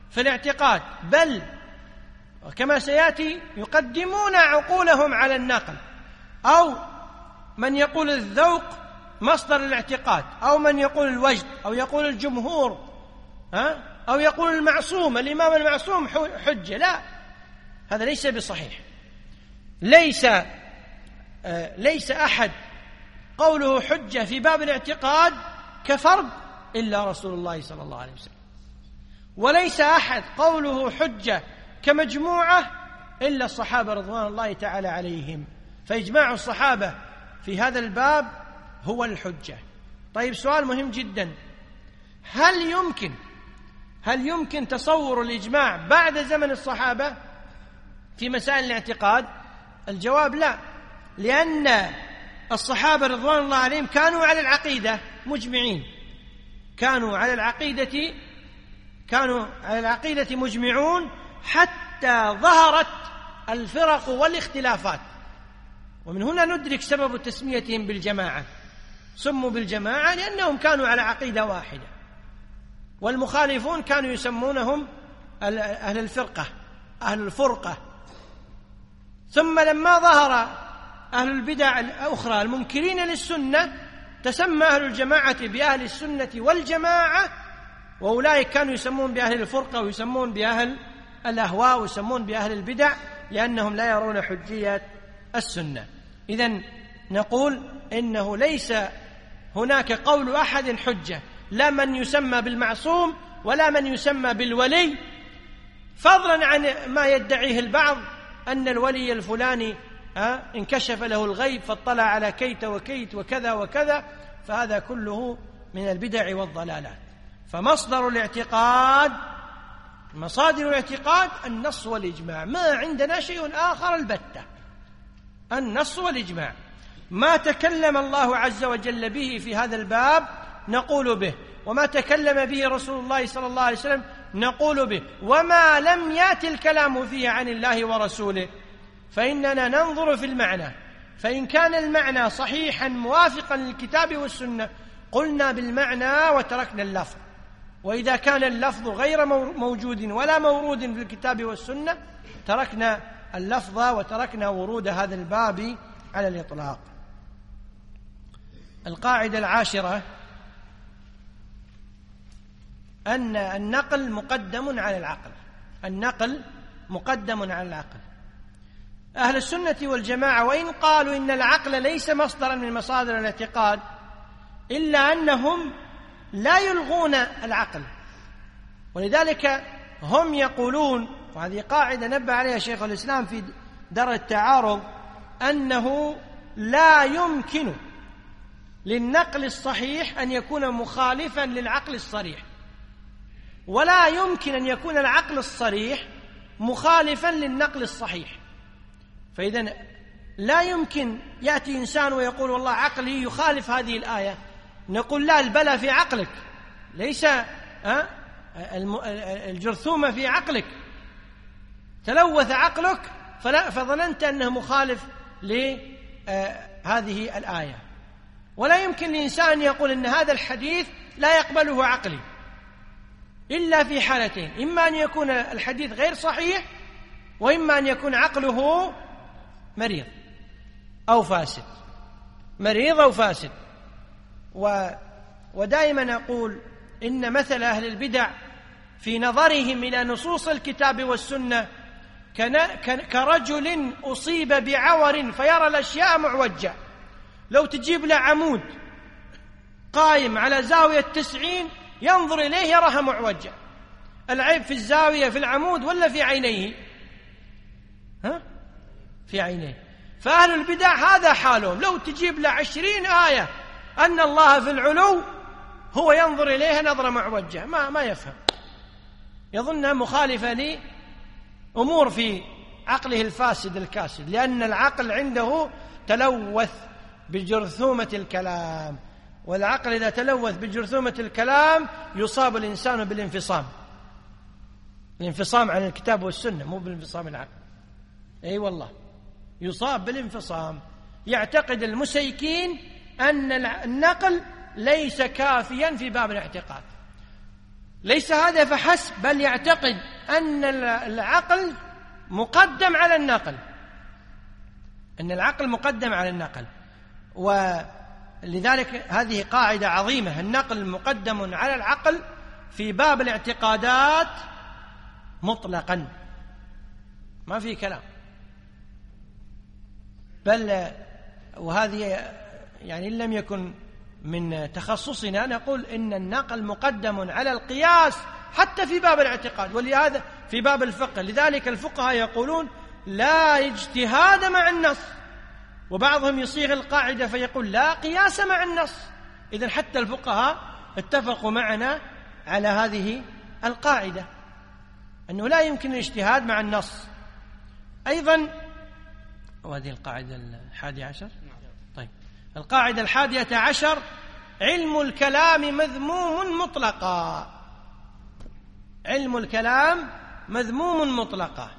في الاعتقاد، بل كما سيأتي يقدمون عقولهم على النقل، أو من يقول الذوق مصدر الاعتقاد، أو من يقول الوجد، أو يقول الجمهور، ها؟ أو يقول المعصوم، الإمام المعصوم حجة. لا، هذا ليس بصحيح. ليس آه ليس أحد قوله حجة في باب الاعتقاد كفرد إلا رسول الله صلى الله عليه وسلم، وليس أحد قوله حجة كمجموعة إلا الصحابة رضوان الله تعالى عليهم، فإجماع الصحابة في هذا الباب هو الحجة. طيب، سؤال مهم جدا: هل يمكن هل يمكن تصور الإجماع بعد زمن الصحابة في مسائل الاعتقاد؟ الجواب لا، لأن الصحابة رضوان الله عليهم كانوا على العقيدة مجمعين، كانوا على العقيدة كانوا على العقيدة مجمعون حتى ظهرت الفرق والاختلافات. ومن هنا ندرك سبب تسميتهم بالجماعة، سموا بالجماعة لأنهم كانوا على عقيدة واحدة، والمخالفون كانوا يسمونهم أهل الفرقة، أهل الفرقة. ثم لما ظهر أهل البدع الأخرى المنكرين للسنة تسمى أهل الجماعة بأهل السنة والجماعة، وأولئك كانوا يسمون بأهل الفرقة ويسمون بأهل الأهواء ويسمون بأهل البدع، لأنهم لا يرون حجية السنة. إذن نقول إنه ليس هناك قول أحد حجة، لا من يسمى بالمعصوم ولا من يسمى بالولي، فضلا عن ما يدعيه البعض أن الولي الفلاني انكشف له الغيب فاطلع على كيت وكيت وكذا وكذا، فهذا كله من البدع والضلالات. فمصدر الاعتقاد مصادر الاعتقاد النص والإجماع، ما عندنا شيء آخر البتة، النص والإجماع. ما تكلم الله عز وجل به في هذا الباب نقول به، وما تكلم به رسول الله صلى الله عليه وسلم نقول به، وما لم يأتي الكلام فيه عن الله ورسوله فإننا ننظر في المعنى، فإن كان المعنى صحيحا موافقا للكتاب والسنة قلنا بالمعنى وتركنا اللفظ، وإذا كان اللفظ غير موجود ولا مورود في الكتاب والسنة تركنا اللفظ وتركنا ورود هذا الباب على الإطلاق. القاعدة العاشرة أن النقل مقدم على العقل، النقل مقدم على العقل. أهل السنة والجماعة وإن قالوا إن العقل ليس مصدرا من مصادر الاعتقاد إلا أنهم لا يلغون العقل، ولذلك هم يقولون، وهذه قاعدة نبه عليها شيخ الإسلام في درء التعارض، أنه لا يمكن للنقل الصحيح أن يكون مخالفا للعقل الصريح، ولا يمكن أن يكون العقل الصريح مخالفا للنقل الصحيح. فإذا لا يمكن يأتي إنسان ويقول والله عقلي يخالف هذه الآية، نقول لا، البلى في عقلك، ليس الجرثومة في عقلك، تلوث عقلك فظننت أنه مخالف لهذه الآية. ولا يمكن لإنسان يقول أن هذا الحديث لا يقبله عقلي إلا في حالتين: إما أن يكون الحديث غير صحيح، وإما أن يكون عقله مريض أو فاسد، مريض أو فاسد. و ودائما أقول إن مثل أهل البدع في نظرهم إلى نصوص الكتاب والسنة كرجل أصيب بعور فيرى الأشياء معوجة. لو تجيب له عمود قائم على زاوية تسعين ينظر إليه يراها معوجة، العيب في الزاوية في العمود ولا في عينيه؟ ها؟ في عينيه. فأهل البدع هذا حالهم، لو تجيب له عشرين آية أن الله في العلو هو ينظر إليها نظرة معوجة، ما, ما يفهم، يظنها مخالفة لأمور في عقله الفاسد الكاسد، لأن العقل عنده تلوث بجرثومة الكلام، والعقل إذا تلوث بجرثومة الكلام يصاب الإنسان بالانفصام، الانفصام عن الكتاب والسنة، مو بالانفصام العقل. أي أيوة والله، يصاب بالانفصام. يعتقد المسيكين أن النقل ليس كافيا في باب الاعتقاد، ليس هذا فحسب، بل يعتقد أن العقل مقدم على النقل، أن العقل مقدم على النقل. ولذلك هذه قاعدة عظيمة، النقل مقدم على العقل في باب الاعتقادات مطلقا، ما في كلام. بل وهذه يعني إن لم يكن من تخصصنا نقول إن النقل مقدم على القياس حتى في باب الاعتقاد، ولهذا في باب الفقه. لذلك الفقهاء يقولون لا اجتهاد مع النص، وبعضهم يصيغ القاعدة فيقول لا قياس مع النص. إذن حتى الفقهاء اتفقوا معنا على هذه القاعدة، أنه لا يمكن الاجتهاد مع النص. أيضا وهذه القاعدة الحادية عشر. طيب، القاعدة الحادية عشر: علم الكلام مذموم مطلقا. علم الكلام مذموم مطلقا.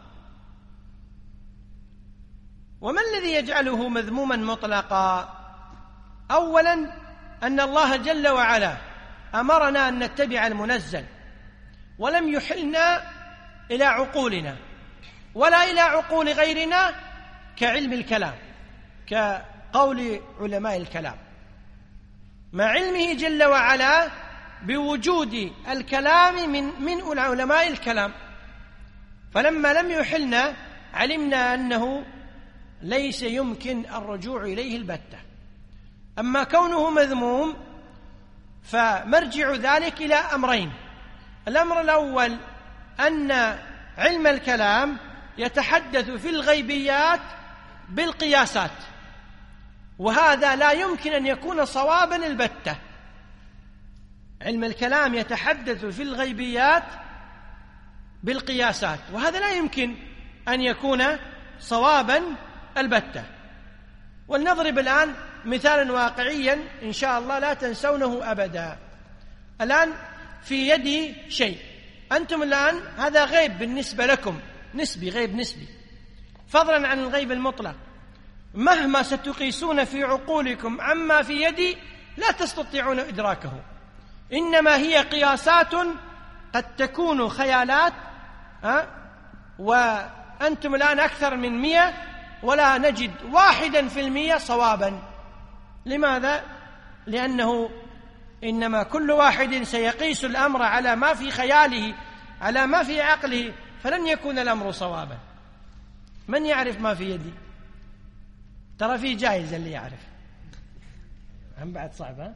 وما الذي يجعله مذموما مطلقا؟ أولا أن الله جل وعلا أمرنا أن نتبع المنزل، ولم يحلنا إلى عقولنا ولا إلى عقول غيرنا كعلم الكلام، كقول علماء الكلام، مع علمه جل وعلا بوجود الكلام من من علماء الكلام. فلما لم يحلنا علمنا أنه ليس يمكن الرجوع إليه البتة. أما كونه مذموم فمرجع ذلك إلى أمرين: الأمر الأول أن علم الكلام يتحدث في الغيبيات بالقياسات، وهذا لا يمكن أن يكون صوابا البتة. علم الكلام يتحدث في الغيبيات بالقياسات، وهذا لا يمكن أن يكون صوابا البتة. ولنضرب الآن مثالا واقعيا إن شاء الله لا تنسونه أبدا. الآن في يدي شيء، أنتم الآن هذا غيب بالنسبة لكم، نسبي، غيب نسبي، فضلا عن الغيب المطلق. مهما ستقيسون في عقولكم عما في يدي لا تستطيعون إدراكه، إنما هي قياسات قد تكون خيالات. أه؟ وأنتم الآن أكثر من مئة ولا نجد واحدا في المئة صوابا. لماذا؟ لأنه إنما كل واحد سيقيس الأمر على ما في خياله، على ما في عقله، فلن يكون الأمر صوابا. من يعرف ما في يدي؟ ترى في جائزة اللي يعرف. هم بعد صعبة.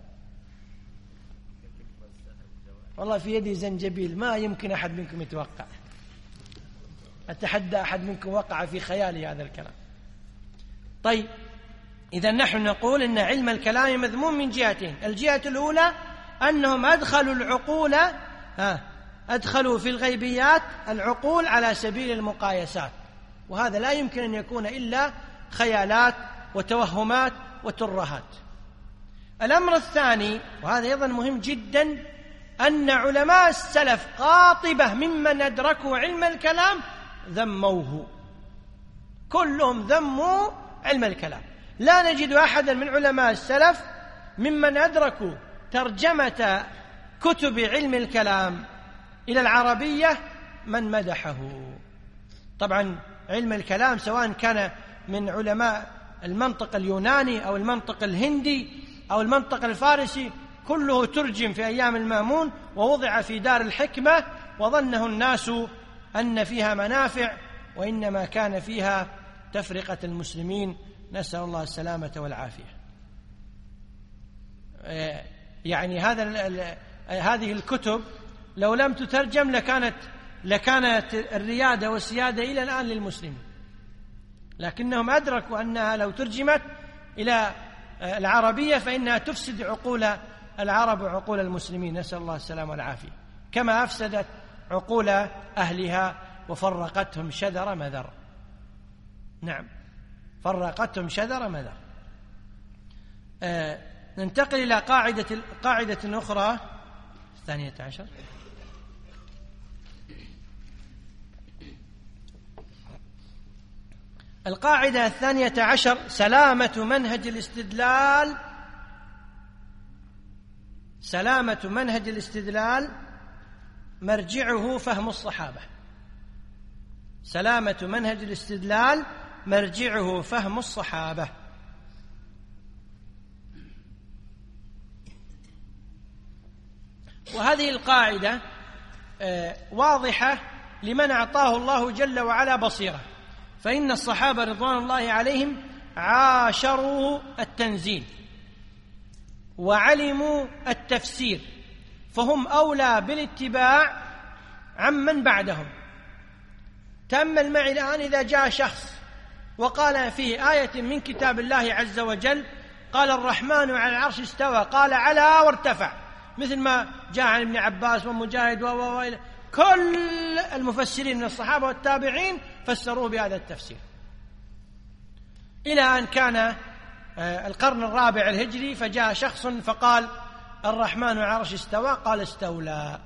والله في يدي زنجبيل ما يمكن أحد منكم يتوقع. أتحدى أحد منكم وقع في خيالي هذا الكلام. طيب، إذا نحن نقول إن علم الكلام مذموم من جهتين: الجهة الأولى أنهم أدخلوا العقول ها أدخلوا في الغيبيات العقول على سبيل المقايسات، وهذا لا يمكن أن يكون إلا خيالات وتوهمات وترهات. الأمر الثاني، وهذا أيضا مهم جدا، أن علماء السلف قاطبة ممن أدركوا علم الكلام ذموه، كلهم ذموا علم الكلام. لا نجد أحدا من علماء السلف ممن أدركوا ترجمة كتب علم الكلام إلى العربية من مدحه. طبعا علم الكلام سواء كان من علماء المنطق اليوناني أو المنطق الهندي أو المنطق الفارسي، كله ترجم في أيام المأمون ووضع في دار الحكمة، وظنه الناس أن فيها منافع، وإنما كان فيها تفرقة المسلمين، نسأل الله السلامة والعافية. يعني هذا هذه الكتب لو لم تترجم لكانت لكانت الريادة والسيادة إلى الآن للمسلمين، لكنهم أدركوا أنها لو ترجمت إلى العربية فإنها تفسد عقول العرب وعقول المسلمين، نسأل الله السلامة والعافية، كما أفسدت عقول أهلها وفرقتهم شذر مذر. نعم، فرقتهم شذر مذر. آه ننتقل إلى قاعدة قاعدة أخرى الثانية عشر. القاعدة الثانية عشر: سلامة منهج الاستدلال سلامة منهج الاستدلال مرجعه فهم الصحابة. سلامة منهج الاستدلال مرجعه فهم الصحابة. وهذه القاعدة واضحة لمن أعطاه الله جل وعلا بصيرة، فإن الصحابة رضوان الله عليهم عاشروا التنزيل وعلموا التفسير، فهم أولى بالاتباع عمن بعدهم. تأمل معي الآن إذا جاء شخص وقال فيه آية من كتاب الله عز وجل قال الرحمن على العرش استوى، قال على وارتفع، مثل ما جاء عن ابن عباس ومجاهد و كل المفسرين من الصحابة والتابعين فسروه بهذا التفسير، إلى أن كان القرن الرابع الهجري فجاء شخص فقال الرحمن على العرش استوى، قال استولى.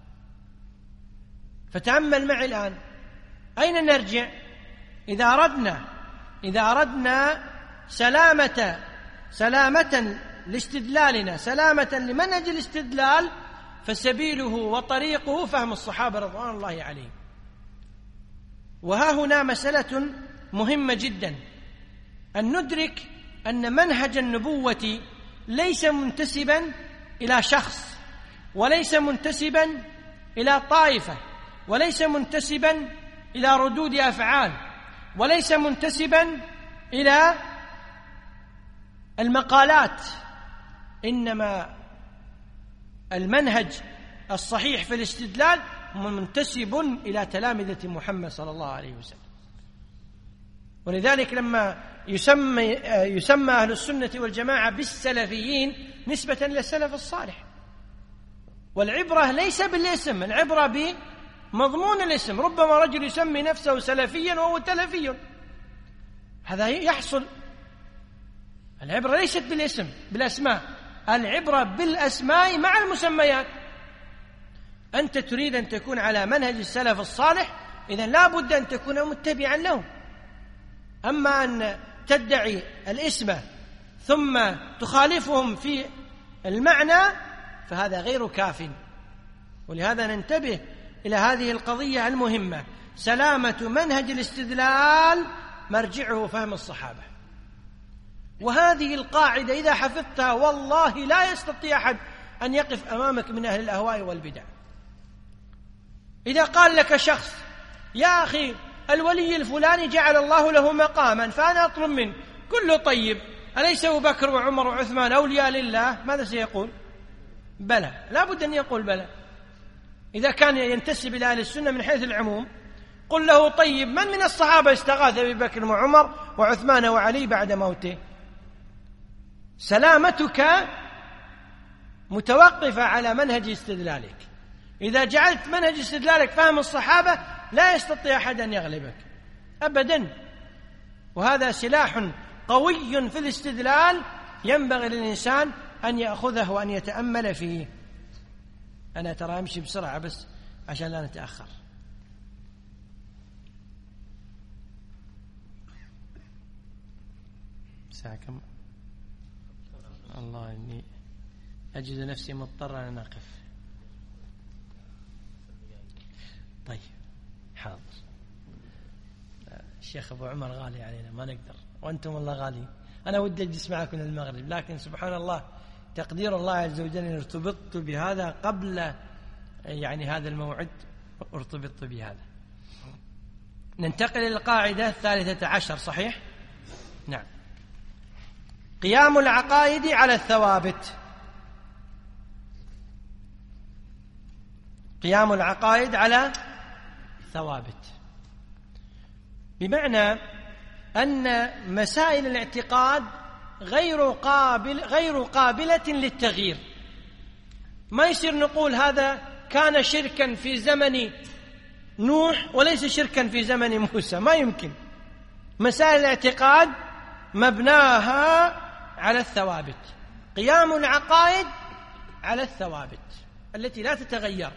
فتأمل معي الآن أين نرجع إذا أردنا إذا أردنا سلامة سلامة لاستدلالنا، سلامة لمنهج الاستدلال، فسبيله وطريقه فهم الصحابة رضوان الله عليهم. وها هنا مسألة مهمة جدا، أن ندرك أن منهج النبوة ليس منتسبا إلى شخص، وليس منتسبا إلى طائفة، وليس منتسبا إلى ردود أفعال، وليس منتسبا إلى المقالات، إنما المنهج الصحيح في الاستدلال منتسب إلى تلامذة محمد صلى الله عليه وسلم. ولذلك لما يسمى, يسمى أهل السنة والجماعة بالسلفيين نسبة إلى السلف الصالح. والعبرة ليس بالاسم، العبرة بمضمون الاسم. ربما رجل يسمي نفسه سلفيا وهو تلفي، هذا يحصل. العبرة ليست بالاسم بالأسماء، العبرة بالأسماء مع المسميات. أنت تريد أن تكون على منهج السلف الصالح، إذن لا بد أن تكون متبعا له. أما أن تدعي الاسم ثم تخالفهم في المعنى فهذا غير كاف. ولهذا ننتبه إلى هذه القضية المهمة، سلامة منهج الاستدلال مرجعه فهم الصحابة. وهذه القاعدة إذا حفظتها والله لا يستطيع أحد أن يقف أمامك من أهل الأهواء والبدع. إذا قال لك شخص يا أخي الولي الفلاني جعل الله له مقاما فأنا أطلب منه، كله طيب، أليس أبو بكر وعمر وعثمان أولياء لله؟ ماذا سيقول؟ بلى، لا بد أن يقول بلى. إذا كان ينتسب إلى أهل السنة من حيث العموم قل له طيب، من من الصحابة استغاث أبي بكر وعمر وعثمان وعلي بعد موته؟ سلامتك متوقفة على منهج استدلالك. إذا جعلت منهج استدلالك فهم الصحابة لا يستطيع أحد أن يغلبك أبدا. وهذا سلاح قوي في الاستدلال ينبغي للإنسان أن يأخذه وأن يتأمل فيه. أنا ترى أمشي بسرعة بس عشان لا نتأخر. ساعة كم؟ الله إني أجد نفسي مضطر أن أقف. طيب حاضر. الشيخ أبو عمر غالي علينا ما نقدر، وأنتم والله غالي. أنا ودي أجلس معكم المغرب، لكن سبحان الله تقدير الله عز وجل إن ارتبطت بهذا قبل يعني هذا الموعد، ارتبطت بهذا. ننتقل إلى القاعدة الثالثة عشر. صحيح؟ نعم. قيام العقائد على الثوابت. قيام العقائد على ثوابت، بمعنى أن مسائل الاعتقاد غير قابل غير قابلة للتغيير. ما يصير نقول هذا كان شركا في زمن نوح وليس شركا في زمن موسى، ما يمكن. مسائل الاعتقاد مبناها على الثوابت. قيام العقائد على الثوابت التي لا تتغير.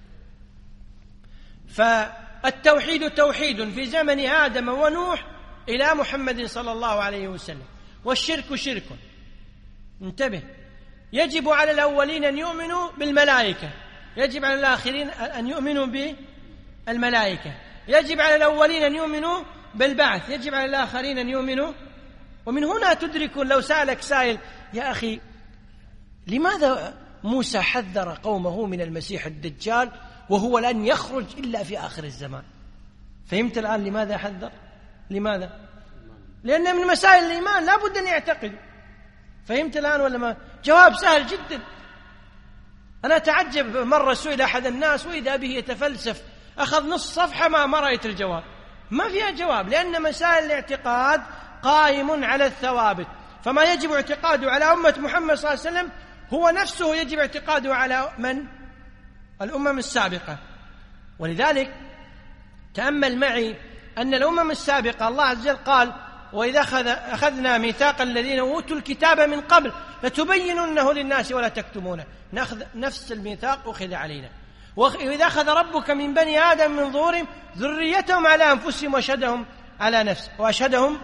فالتوحيد توحيد في زمن آدم ونوح إلى محمد صلى الله عليه وسلم، والشرك شرك. انتبه، يجب على الأولين أن يؤمنوا بالملائكة، يجب على الآخرين أن يؤمنوا بالملائكة، يجب على الأولين أن يؤمنوا بالبعث، يجب على الآخرين أن يؤمنوا. ومن هنا تدركون لو سألك سائل يا أخي لماذا موسى حذر قومه من المسيح الدجال وهو لن يخرج إلا في آخر الزمان؟ فهمت الآن لماذا حذر؟ لماذا؟ لأن من مسائل الإيمان لا بد أن يعتقد. فهمت الآن ولا ما؟ جواب سهل جدا. أنا أتعجب مرة سئل أحد الناس وإذا به يتفلسف، أخذ نص صفحة ما ما رأيت الجواب، ما فيها جواب، لأن مسائل الاعتقاد قائم على الثوابت، فما يجب اعتقاده على أمة محمد صلى الله عليه وسلم هو نفسه يجب اعتقاده على من؟ الأمم السابقة. ولذلك تأمل معي أن الأمم السابقة الله عز وجل قال وإذا أخذنا ميثاق الذين أوتوا الكتاب من قبل لتبيننه للناس ولا تكتمونه، نأخذ نفس الميثاق أخذ علينا. وإذا أخذ ربك من بني آدم من ظهورهم ذريتهم على أنفسهم وأشهدهم على نفسه وأشهدهم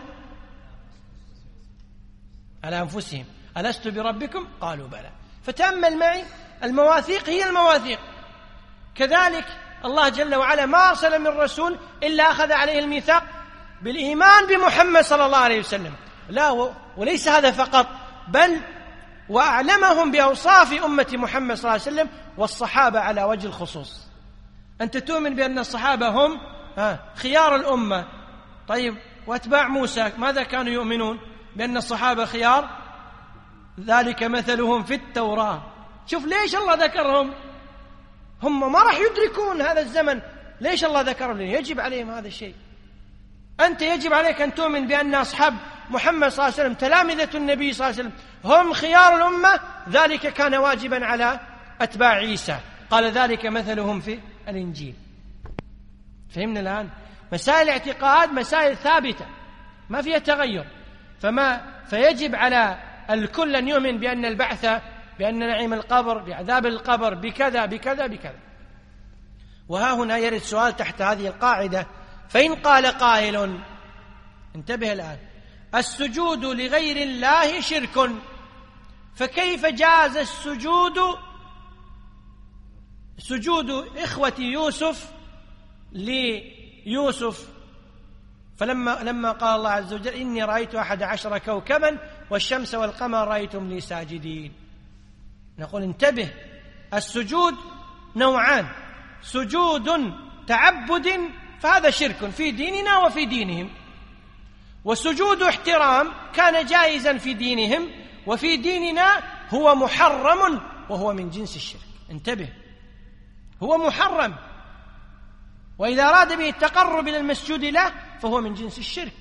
على أنفسهم ألست بربكم قالوا بلى. فتأمل معي المواثيق هي المواثيق. كذلك الله جل وعلا ما أرسل من رسول إلا أخذ عليه الميثاق بالإيمان بمحمد صلى الله عليه وسلم. لا، وليس هذا فقط، بل وأعلمهم بأوصاف أمة محمد صلى الله عليه وسلم والصحابة على وجه الخصوص. أنت تؤمن بأن الصحابة هم خيار الأمة. طيب وأتباع موسى ماذا كانوا يؤمنون؟ بأن الصحابة خيار، ذلك مثلهم في التوراة. شوف ليش الله ذكرهم؟ هم ما راح يدركون هذا الزمن، ليش الله ذكرهم؟ يجب عليهم هذا الشيء. أنت يجب عليك أن تؤمن بأن أصحاب محمد صلى الله عليه وسلم تلامذة النبي صلى الله عليه وسلم هم خيار الأمة، ذلك كان واجبا على أتباع عيسى، قال ذلك مثلهم في الإنجيل. فهمنا الآن؟ مسائل اعتقاد مسائل ثابتة ما فيها تغير، فما فيجب على الكل أن يؤمن بأن البعث، بأن نعيم القبر، بعذاب القبر، بكذا بكذا بكذا. وها هنا يرد سؤال تحت هذه القاعدة: فإن قال قائل، انتبه الآن، السجود لغير الله شرك، فكيف جاز السجود سجود إخوة يوسف ليوسف؟ فلما لما قال الله عز وجل إني رأيت أحد عشر كوكبا والشمس والقمر رأيتم لي ساجدين، نقول انتبه، السجود نوعان: سجود تعبد فهذا شرك في ديننا وفي دينهم، وسجود احترام كان جائزا في دينهم وفي ديننا هو محرم وهو من جنس الشرك. انتبه، هو محرم، وإذا أراد به التقرب إلى المسجود له فهو من جنس الشرك.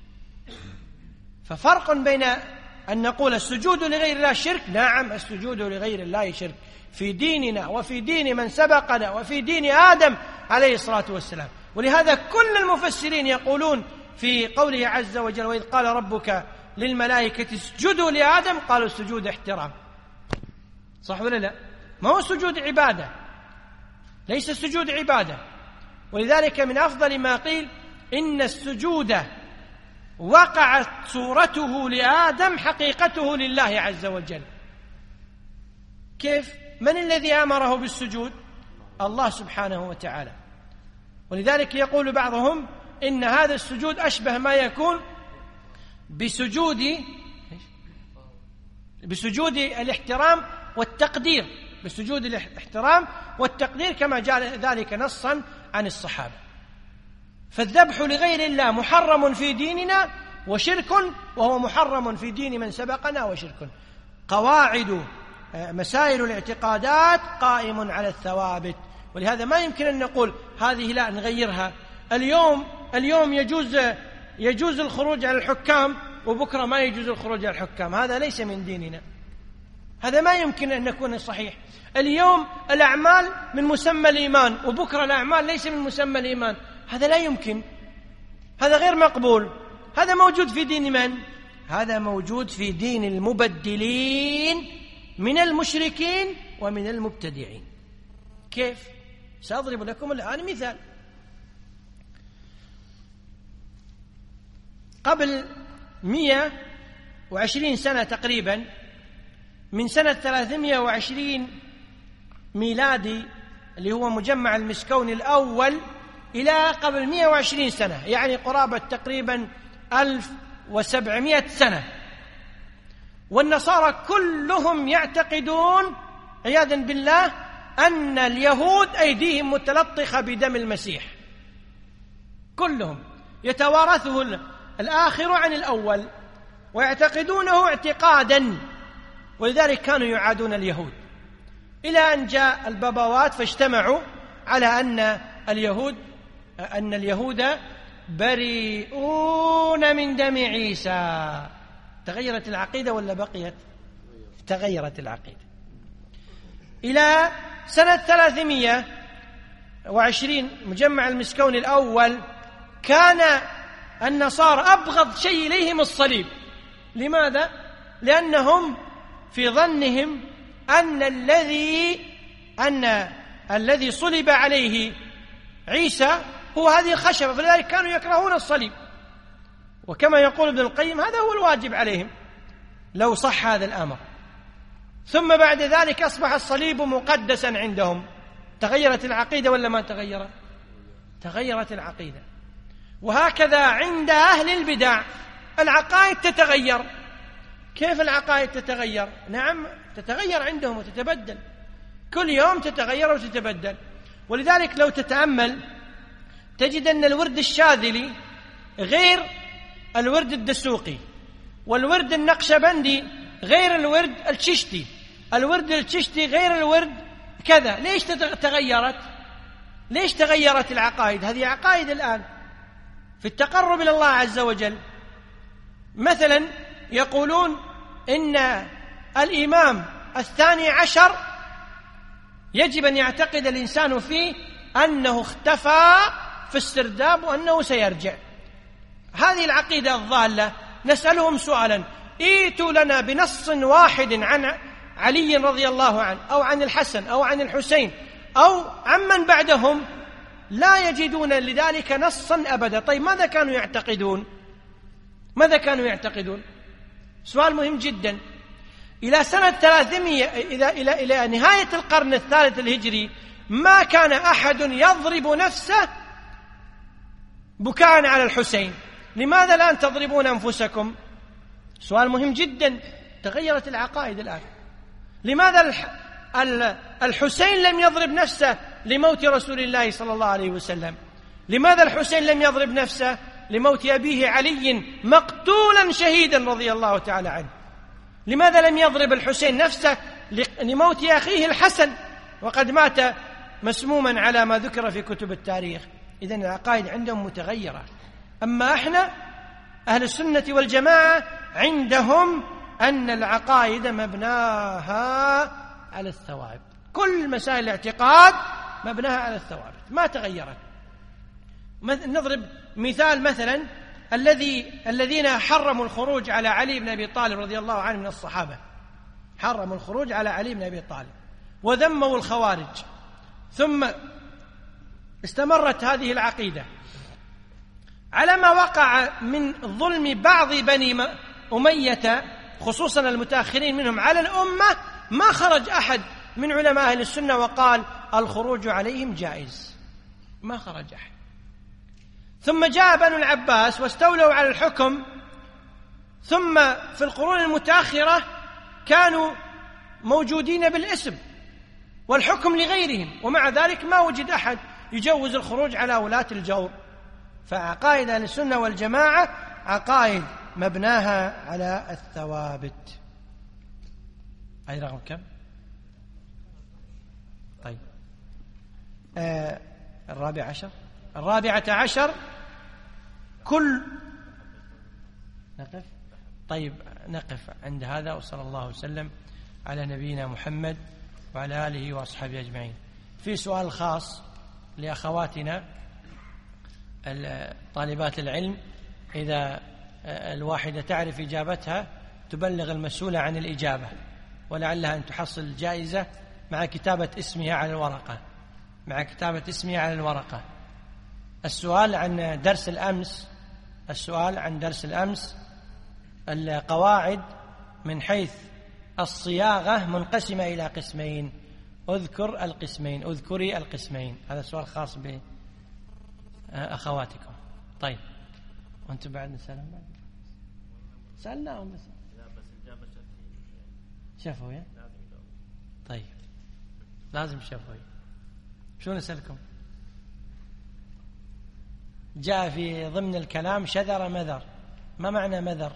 ففرق بين أن نقول السجود لغير الله شرك، نعم السجود لغير الله شرك في ديننا وفي دين من سبقنا وفي دين آدم عليه الصلاة والسلام. ولهذا كل المفسرين يقولون في قوله عز وجل وإذ قال ربك للملائكة اسجدوا لآدم قالوا السجود احترام. صح ولا لا؟ ما هو سجود عبادة، ليس السجود عبادة. ولذلك من أفضل ما قيل إن السجود وقعت صورته لآدم حقيقته لله عز وجل. كيف؟ من الذي أمره بالسجود؟ الله سبحانه وتعالى. ولذلك يقول بعضهم إن هذا السجود أشبه ما يكون بسجود بسجود الاحترام والتقدير، بسجود الاحترام والتقدير كما جاء ذلك نصا عن الصحابة. فالذبح لغير الله محرم في ديننا وشرك، وهو محرم في دين من سبقنا وشرك. قواعد مسائل الاعتقادات قائم على الثوابت، ولهذا ما يمكن أن نقول هذه لا نغيرها. اليوم اليوم يجوز يجوز الخروج على الحكام وبكرة ما يجوز الخروج على الحكام، هذا ليس من ديننا، هذا ما يمكن أن يكون صحيح. اليوم الأعمال من مسمى الإيمان وبكرة الأعمال ليس من مسمى الإيمان، هذا لا يمكن، هذا غير مقبول. هذا موجود في دين من؟ هذا موجود في دين المبدلين من المشركين ومن المبتدعين. كيف؟ سأضرب لكم الآن مثال. قبل مئة وعشرين سنة تقريبا، من سنة ثلاثمئة وعشرين ميلادي اللي هو مجمع المسكون الأول إلى قبل مئة وعشرين سنة، يعني قرابة تقريبا ألف وسبعمائة سنة. والنصارى كلهم يعتقدون عياذا بالله أن اليهود أيديهم متلطخة بدم المسيح، كلهم يتوارثه الآخر عن الأول ويعتقدونه اعتقادا، ولذلك كانوا يعادون اليهود، إلى أن جاء البابوات فاجتمعوا على أن اليهود أن اليهود بريئون من دم عيسى. تغيرت العقيدة ولا بقيت؟ تغيرت العقيدة. إلى سنة ثلاثمائة وعشرين مجمع المسكون الأول كان النصارى أبغض شيء إليهم الصليب. لماذا؟ لأنهم في ظنهم أن الذي أن الذي صلب عليه عيسى هو هذه الخشبة، فلذلك كانوا يكرهون الصليب. وكما يقول ابن القيم هذا هو الواجب عليهم لو صح هذا الأمر. ثم بعد ذلك أصبح الصليب مقدسا عندهم. تغيرت العقيدة ولا ما تغيرت؟ تغيرت العقيدة. وهكذا عند أهل البدع العقائد تتغير. كيف العقائد تتغير؟ نعم تتغير عندهم وتتبدل، كل يوم تتغير وتتبدل. ولذلك لو تتأمل تجد أن الورد الشاذلي غير الورد الدسوقي، والورد النقشبندي غير الورد الششتي، الورد الششتي غير الورد كذا. ليش تغيرت؟ ليش تغيرت العقائد؟ هذه عقائد الآن في التقرب إلى الله عز وجل. مثلا يقولون إن الإمام الثاني عشر يجب أن يعتقد الإنسان فيه أنه اختفى في السرداب وأنه سيرجع. هذه العقيدة الضالة. نسألهم سؤالا: ائتوا لنا بنص واحد عن علي رضي الله عنه أو عن الحسن أو عن الحسين أو عمن بعدهم، لا يجدون لذلك نصا أبدا. طيب ماذا كانوا يعتقدون؟ ماذا كانوا يعتقدون؟ سؤال مهم جدا. إلى سنة ثلاثمائة إلى إلى إلى نهاية القرن الثالث الهجري ما كان أحد يضرب نفسه بكاء على الحسين. لماذا الآن تضربون أنفسكم؟ سؤال مهم جدا. تغيرت العقائد الآن. لماذا الحسين لم يضرب نفسه لموت رسول الله صلى الله عليه وسلم؟ لماذا الحسين لم يضرب نفسه لموت أبيه علي مقتولا شهيدا رضي الله تعالى عنه؟ لماذا لم يضرب الحسين نفسه لموت أخيه الحسن وقد مات مسموما على ما ذكر في كتب التاريخ؟ إذن العقائد عندهم متغيرة. أما إحنا أهل السنة والجماعة عندهم أن العقائد مبناها على الثوابت. كل مسائل الاعتقاد مبناها على الثوابت ما تغيرت. نضرب مثال، مثلا الذي الذين حرموا الخروج على علي بن أبي طالب رضي الله عنه من الصحابة، حرموا الخروج على علي بن أبي طالب وذموا الخوارج، ثم استمرت هذه العقيدة على ما وقع من ظلم بعض بني أمية خصوصا المتأخرين منهم على الأمة. ما خرج أحد من علماء أهل السنة وقال الخروج عليهم جائز، ما خرج أحد. ثم جاء بنو العباس واستولوا على الحكم، ثم في القرون المتأخرة كانوا موجودين بالاسم والحكم لغيرهم، ومع ذلك ما وجد أحد يجوز الخروج على ولاة الجور. فعقائد أهل السنة والجماعة عقائد مبناها على الثوابت. أي رقم كم؟ طيب آه الرابع عشر الرابعة عشر كل نقف. طيب نقف عند هذا، وصلى الله وسلم على نبينا محمد وعلى آله وأصحابه أجمعين. في سؤال خاص لأخواتنا طالبات العلم، إذا الواحدة تعرف إجابتها تبلغ المسؤولة عن الإجابة، ولعلها أن تحصل جائزة مع كتابة اسمها على الورقة مع كتابة اسمها على الورقة. السؤال عن درس الأمس السؤال عن درس الأمس القواعد من حيث الصياغة منقسمة إلى قسمين: اذكر القسمين، اذكري القسمين. هذا سؤال خاص بأخواتكم. طيب وأنتم بعد نسألهم بعد؟ سألناهم بس لا بس الإجابة شفوية. لازم يجاوب. طيب لازم شفوي. شو نسألكم؟ جاء في ضمن الكلام شذر مذر، ما معنى مذر؟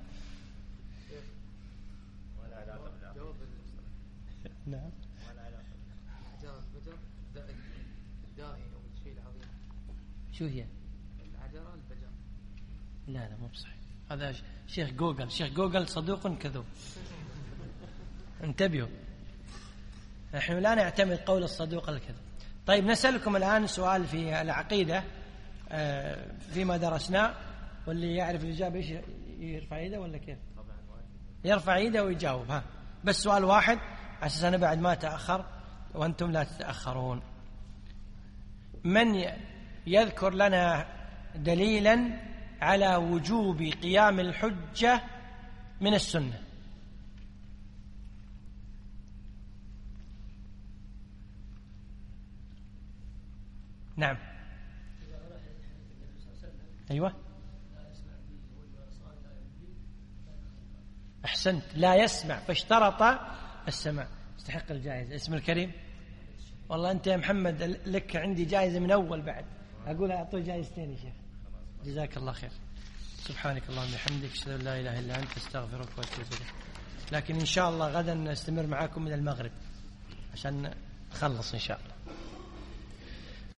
ولا علاقة بالعقل. نعم. ولا علاقة. العجرة البجر الدائي أو الشيء العظيم. شو هي؟ العجرة البجر. لا لا مو بصحيح، هذا شيخ جوجل، شيخ جوجل صدوق كذوب. انتبهوا، نحن لا نعتمد قول الصدوق الكذب. طيب نسألكم الآن سؤال في العقيدة فيما درسناه، واللي يعرف الإجابة إيش يرفع يده ولا كيف؟ يرفع يده ويجاوب. ها بس سؤال واحد عشان أنا بعد ما تأخر وأنتم لا تتأخرون. من يذكر لنا دليلا على وجوب قيام الحجة من السنة؟ نعم. أيوة أحسنت، لا يسمع فاشترط السماع، يستحق الجائزة. اسم الكريم؟ والله أنت يا محمد لك عندي جائزة من أول، بعد أقول أعطوه جائزتين يا شيخ. جزاك الله خير. سبحانك اللهم وبحمدك، أشهد أن لا إله إلا أنت، أستغفرك وأتوب إليك. لكن إن شاء الله غدا نستمر معاكم من المغرب عشان نخلص إن شاء الله.